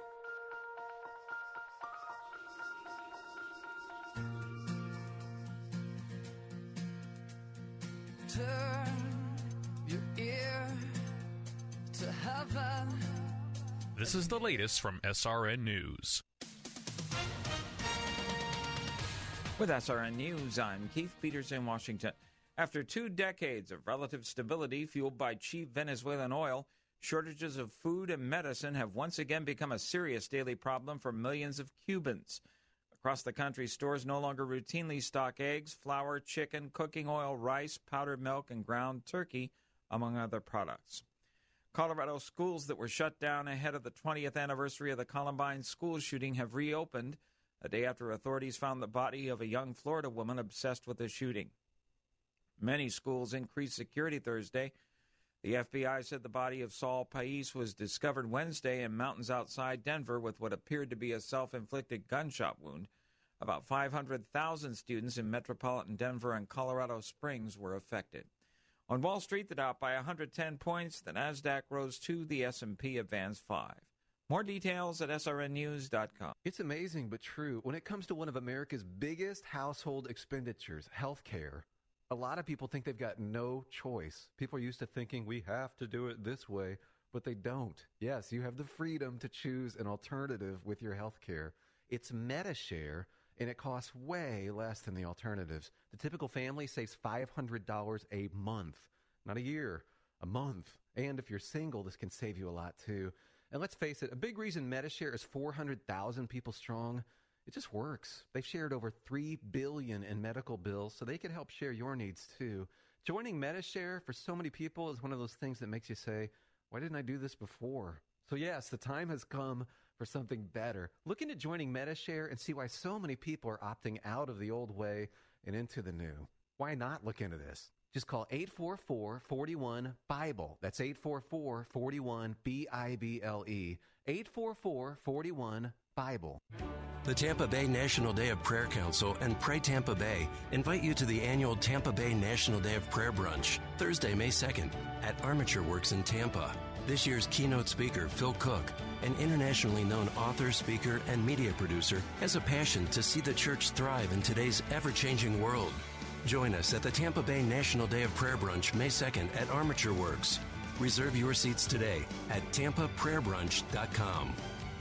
Turn your ear to heaven. This is the latest from SRN News. With SRN News, I'm Keith Peters in Washington. After 2 decades of relative stability fueled by cheap Venezuelan oil, shortages of food and medicine have once again become a serious daily problem for millions of Cubans. Across the country, stores no longer routinely stock eggs, flour, chicken, cooking oil, rice, powdered milk, and ground turkey, among other products. Colorado schools that were shut down ahead of the 20th anniversary of the Columbine school shooting have reopened, a day after authorities found the body of a young Florida woman obsessed with the shooting. Many schools increased security Thursday. The FBI said the body of Saul Pais was discovered Wednesday in mountains outside Denver with what appeared to be a self-inflicted gunshot wound. About 500,000 students in metropolitan Denver and Colorado Springs were affected. On Wall Street, the Dow by 110 points, the Nasdaq rose 2, the S&P advanced 5. More details at srnnews.com. It's amazing but true. When it comes to one of America's biggest household expenditures, health care, a lot of people think they've got no choice. People are used to thinking we have to do it this way, but they don't. Yes, you have the freedom to choose an alternative with your health care. It's Medi-Share, and it costs way less than the alternatives. The typical family saves $500 a month, not a year, a month. And if you're single, this can save you a lot too. And let's face it, a big reason Medi-Share is 400,000 people strong, it just works. They've shared over $3 billion in medical bills, so they can help share your needs too. Joining Medi-Share for so many people is one of those things that makes you say, why didn't I do this before? So yes, the time has come for something better. Look into joining Medi-Share and see why so many people are opting out of the old way and into the new. Why not look into this? Just call 844-41-BIBLE. That's 844-41-BIBLE. 844-41-BIBLE. The Tampa Bay National Day of Prayer Council and Pray Tampa Bay invite you to the annual Tampa Bay National Day of Prayer Brunch, Thursday, May 2nd, at Armature Works in Tampa. This year's keynote speaker, Phil Cook, an internationally known author, speaker, and media producer, has a passion to see the church thrive in today's ever-changing world. Join us at the Tampa Bay National Day of Prayer Brunch, May 2nd at Armature Works. Reserve your seats today at tampaprayerbrunch.com.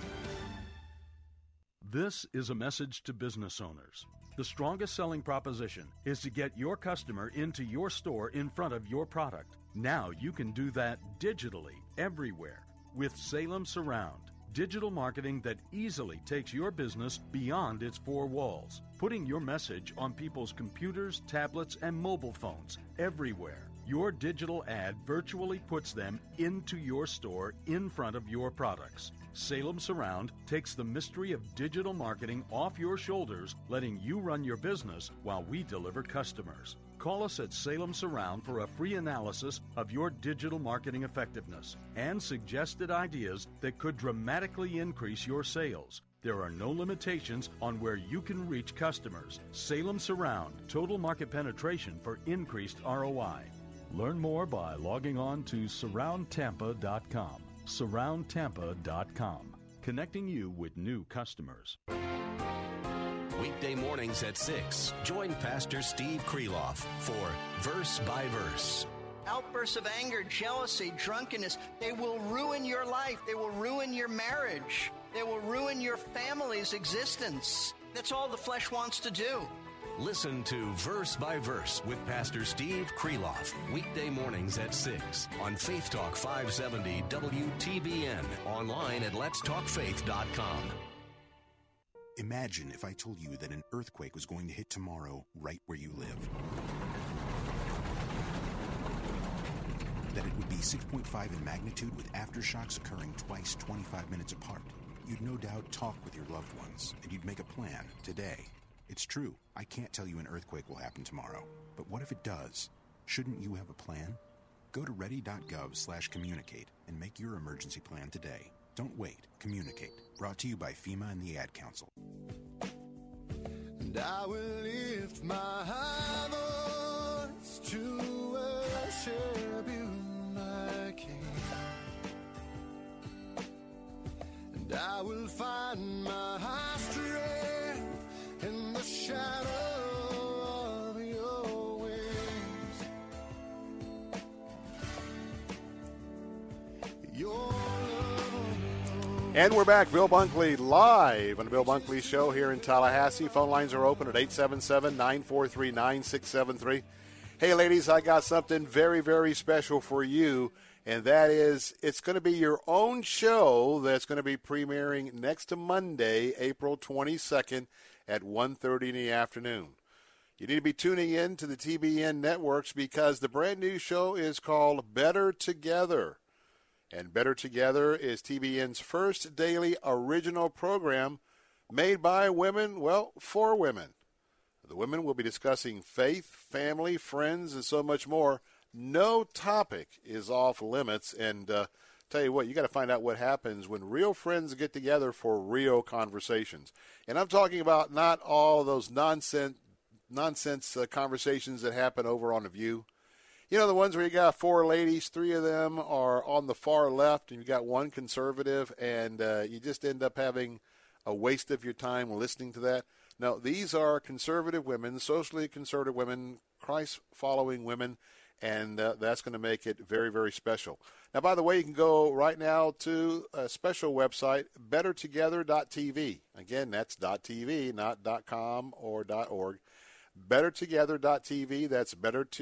This is a message to business owners. The strongest selling proposition is to get your customer into your store in front of your product. Now you can do that digitally everywhere with Salem Surround. Digital marketing that easily takes your business beyond its four walls, putting your message on people's computers, tablets, and mobile phones everywhere. Your digital ad virtually puts them into your store in front of your products. Salem Surround takes the mystery of digital marketing off your shoulders, letting you run your business while we deliver customers. Call us at Salem Surround for a free analysis of your digital marketing effectiveness and suggested ideas that could dramatically increase your sales. There are no limitations on where you can reach customers. Salem Surround, total market penetration for increased ROI. Learn more by logging on to surroundtampa.com. surroundtampa.com, connecting you with new customers. Weekday mornings at 6, join Pastor Steve Kreloff for Verse by Verse. Outbursts of anger, jealousy, drunkenness, they will ruin your life. They will ruin your marriage. They will ruin your family's existence. That's all the flesh wants to do. Listen to Verse by Verse with Pastor Steve Kreloff, weekday mornings at 6 on Faith Talk 570 WTBN, online at letstalkfaith.com. Imagine if I told you that an earthquake was going to hit tomorrow right where you live. That it would be 6.5 in magnitude with aftershocks occurring twice 25 minutes apart. You'd no doubt talk with your loved ones, and you'd make a plan today. It's true, I can't tell you an earthquake will happen tomorrow. But what if it does? Shouldn't you have a plan? Go to ready.gov/communicate and make your emergency plan today. Don't wait. Communicate. Brought to you by FEMA and the Ad Council. And I will lift my high voice to worship you, my King. And I will find my high strength in the shadow of your wings. Your And we're back. Bill Bunkley live on the Bill Bunkley Show here in Tallahassee. Phone lines are open at 877-943-9673. Hey, ladies, I got something very, very special for you, and that is it's going to be your own show that's going to be premiering next Monday, April 22nd at 1:30 in the afternoon. You need to be tuning in to the TBN networks because the brand new show is called Better Together. And Better Together is TBN's first daily original program made by women, well, for women. The women will be discussing faith, family, friends, and so much more. No topic is off limits. And tell you what, you got to find out what happens when real friends get together for real conversations. And I'm talking about not all those nonsense conversations that happen over on The View. You know, the ones where you got four ladies, three of them are on the far left, and you got one conservative, and you just end up having a waste of your time listening to that. No, these are conservative women, socially conservative women, Christ-following women, and that's going to make it very, very special. Now, by the way, you can go right now to a special website, bettertogether.tv. Again, that's .tv, not .com or .org. bettertogether.tv. That's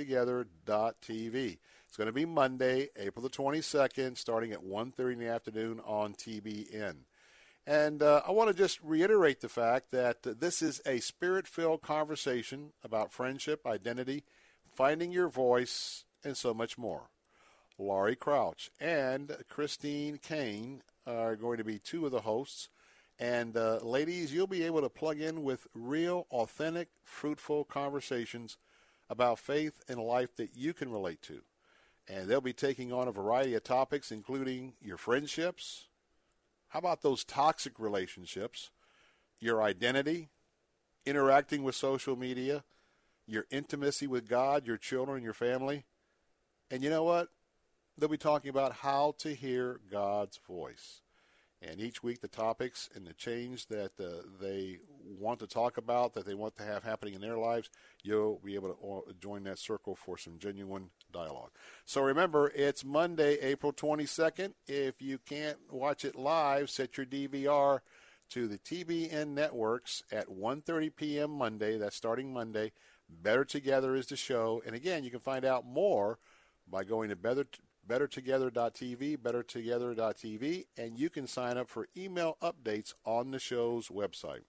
bettertogether.tv. It's going to be Monday, April the 22nd, starting at 1:30 in the afternoon on TBN. And I want to just reiterate the fact that this is a spirit-filled conversation about friendship, identity, finding your voice, and so much more. Laurie Crouch and Christine Kane are going to be two of the hosts. And ladies, you'll be able to plug in with real, authentic, fruitful conversations about faith and life that you can relate to. And they'll be taking on a variety of topics, including your friendships. How about those toxic relationships? Your identity, interacting with social media, your intimacy with God, your children, your family. And you know what? They'll be talking about how to hear God's voice. And each week the topics and the change that they want to talk about, that they want to have happening in their lives, you'll be able to join that circle for some genuine dialogue. So remember, it's Monday, April 22nd. If you can't watch it live, set your DVR to the TBN networks at 1:30 p.m. Monday. That's starting Monday. Better Together is the show. And again, you can find out more by going to bettertogether.tv, bettertogether.tv, and you can sign up for email updates on the show's website.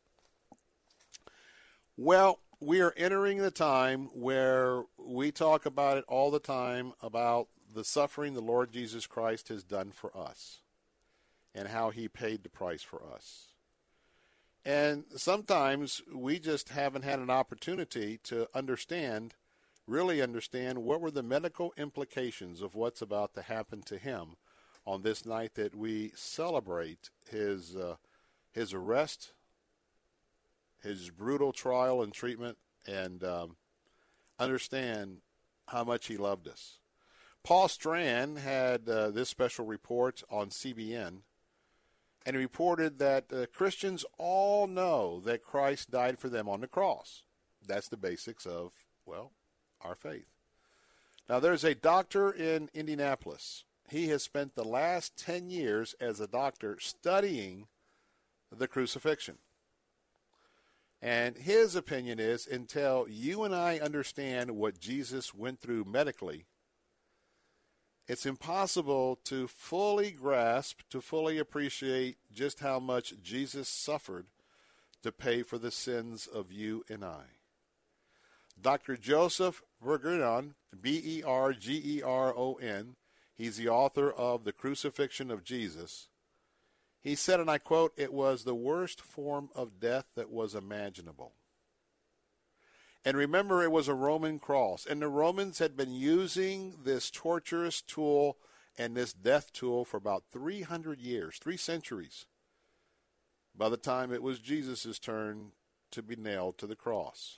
Well, we are entering the time where we talk about it all the time, about the suffering the Lord Jesus Christ has done for us and how he paid the price for us. And sometimes we just haven't had an opportunity to really understand what were the medical implications of what's about to happen to him on this night that we celebrate his arrest, his brutal trial and treatment, and understand how much he loved us. Paul Strand had this special report on CBN, and he reported that Christians all know that Christ died for them on the cross. That's the basics of, well, our faith. Now, there's a doctor in Indianapolis. He has spent the last 10 years as a doctor studying the crucifixion. And his opinion is, until you and I understand what Jesus went through medically, it's impossible to fully grasp, to fully appreciate just how much Jesus suffered to pay for the sins of you and I. Dr. Joseph Bergeron, Bergeron, he's the author of The Crucifixion of Jesus. He said, and I quote, "It was the worst form of death that was imaginable." And remember, it was a Roman cross, and the Romans had been using this torturous tool and this death tool for about 300 years, 3 centuries, by the time it was Jesus' turn to be nailed to the cross.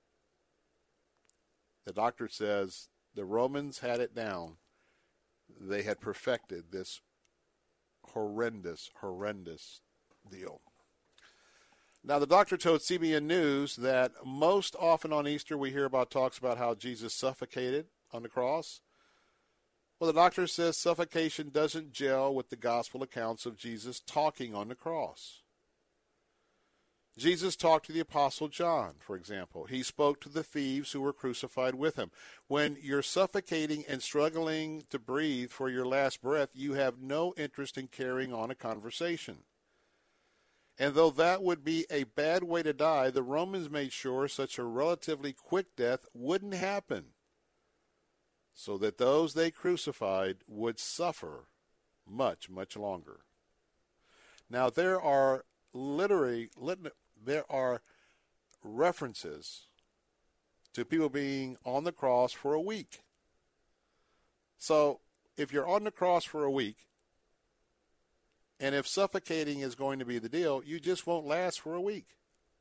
The doctor says the Romans had it down. They had perfected this horrendous deal. Now, the doctor told CBN News that most often on Easter we hear about talks about how Jesus suffocated on the cross. Well, the doctor says suffocation doesn't gel with the gospel accounts of Jesus talking on the cross. Jesus talked to the Apostle John, for example. He spoke to the thieves who were crucified with him. When you're suffocating and struggling to breathe for your last breath, you have no interest in carrying on a conversation. And though that would be a bad way to die, the Romans made sure such a relatively quick death wouldn't happen, so that those they crucified would suffer much, much longer. Now, there are references to people being on the cross for a week. So if you're on the cross for a week, and if suffocating is going to be the deal, you just won't last for a week.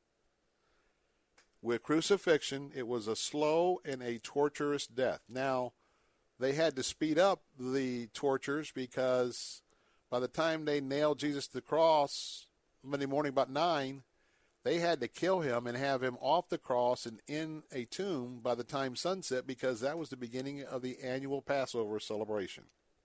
With crucifixion, it was a slow and a torturous death. Now, they had to speed up the tortures because by the time they nailed Jesus to the cross Monday morning about 9, they had to kill him and have him off the cross and in a tomb by the time sunset, because that was the beginning of the annual Passover celebration.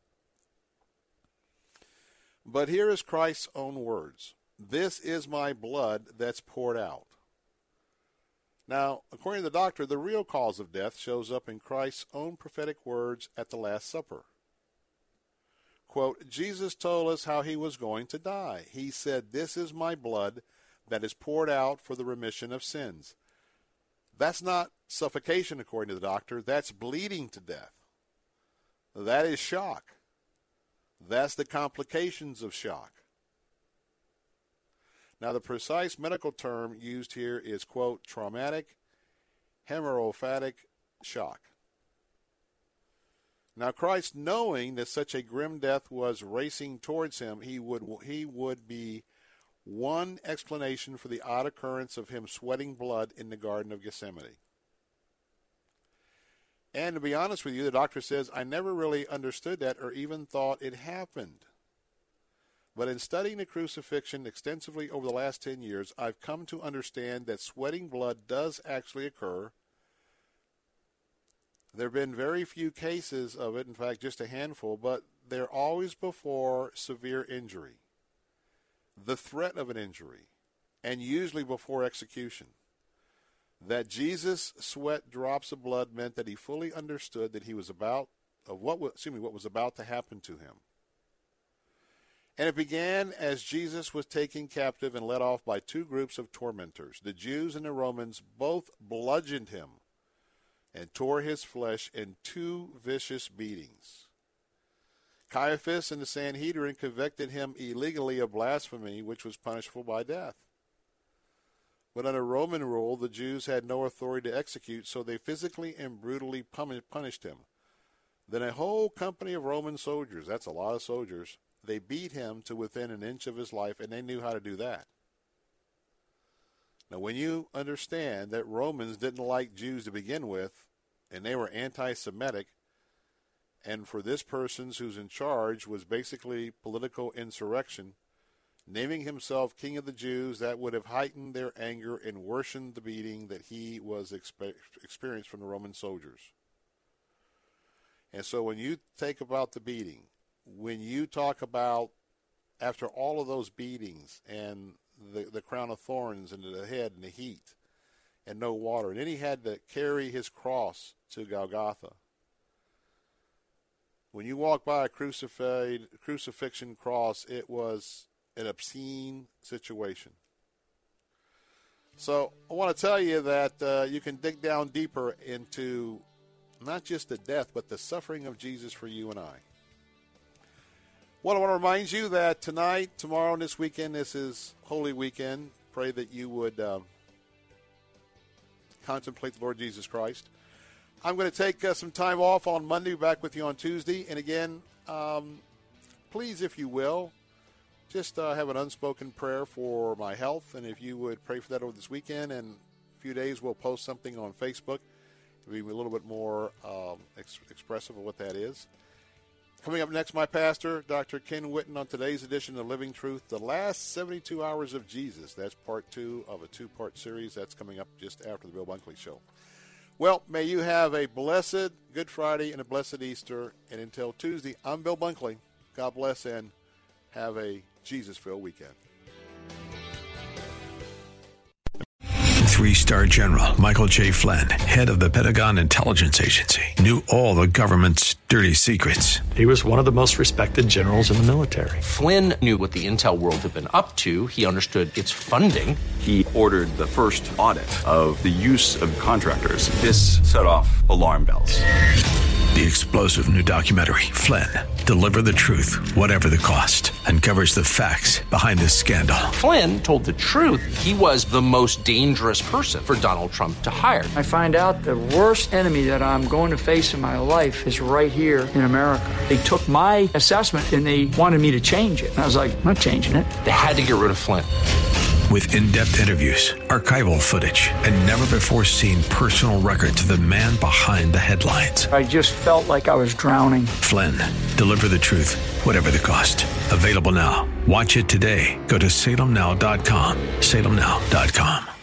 But here is Christ's own words. "This is my blood that's poured out." Now, according to the doctor, the real cause of death shows up in Christ's own prophetic words at the Last Supper. Quote, Jesus told us how he was going to die. He said, "This is my blood that is poured out for the remission of sins." That's not suffocation, according to the doctor. That's bleeding to death. That is shock. That's the complications of shock. Now, the precise medical term used here is, quote, traumatic hemorrhagic shock. Now, Christ, knowing that such a grim death was racing towards him, he would be one explanation for the odd occurrence of him sweating blood in the Garden of Gethsemane. And to be honest with you, the doctor says, I never really understood that or even thought it happened. But in studying the crucifixion extensively over the last 10 years, I've come to understand that sweating blood does actually occur. There have been very few cases of it, in fact, just a handful, but they're always before severe injury, the threat of an injury, and usually before execution. That Jesus sweat drops of blood meant that he fully understood that he was what was about to happen to him. And it began as Jesus was taken captive and led off by two groups of tormentors. The Jews and the Romans both bludgeoned him and tore his flesh in two vicious beatings. Caiaphas and the Sanhedrin convicted him illegally of blasphemy, which was punishable by death. But under Roman rule, the Jews had no authority to execute, so they physically and brutally punished him. Then a whole company of Roman soldiers, that's a lot of soldiers, they beat him to within an inch of his life, and they knew how to do that. Now, when you understand that Romans didn't like Jews to begin with, and they were anti-Semitic, and for this person who's in charge was basically political insurrection, naming himself King of the Jews, that would have heightened their anger and worsened the beating that he was experienced from the Roman soldiers. And so when you think about the beating, when you talk about after all of those beatings and the crown of thorns and the head and the heat and no water, and then he had to carry his cross to Golgotha. When you walk by a crucifixion cross, it was an obscene situation. So I want to tell you that you can dig down deeper into not just the death, but the suffering of Jesus for you and I. Well, I want to remind you that tonight, tomorrow, and this weekend, this is Holy Weekend. Pray that you would contemplate the Lord Jesus Christ. I'm going to take some time off on Monday, back with you on Tuesday. And again, please, if you will, just have an unspoken prayer for my health. And if you would pray for that over this weekend, and a few days we'll post something on Facebook. It'll be a little bit more expressive of what that is. Coming up next, my pastor, Dr. Ken Whitten, on today's edition of Living Truth, the last 72 hours of Jesus. That's part 2 of a 2-part series. That's coming up just after the Bill Bunkley Show. Well, may you have a blessed Good Friday and a blessed Easter. And until Tuesday, I'm Bill Bunkley. God bless and have a Jesus-filled weekend. 3-star General Michael J. Flynn, head of the Pentagon Intelligence Agency, knew all the government's dirty secrets. He was one of the most respected generals in the military. Flynn knew what the intel world had been up to. He understood its funding. He ordered the first audit of the use of contractors. This set off alarm bells. The explosive new documentary, Flynn, Deliver the Truth, Whatever the Cost, uncovers the facts behind this scandal. Flynn told the truth. He was the most dangerous person for Donald Trump to hire. I find out the worst enemy that I'm going to face in my life is right here in America. They took my assessment and they wanted me to change it. And I was like, I'm not changing it. They had to get rid of Flynn. With in-depth interviews, archival footage, and never-before-seen personal records of the man behind the headlines. I just felt like I was drowning. Flynn, Deliver the Truth, Whatever the Cost. Available now. Watch it today. Go to salemnow.com. salemnow.com.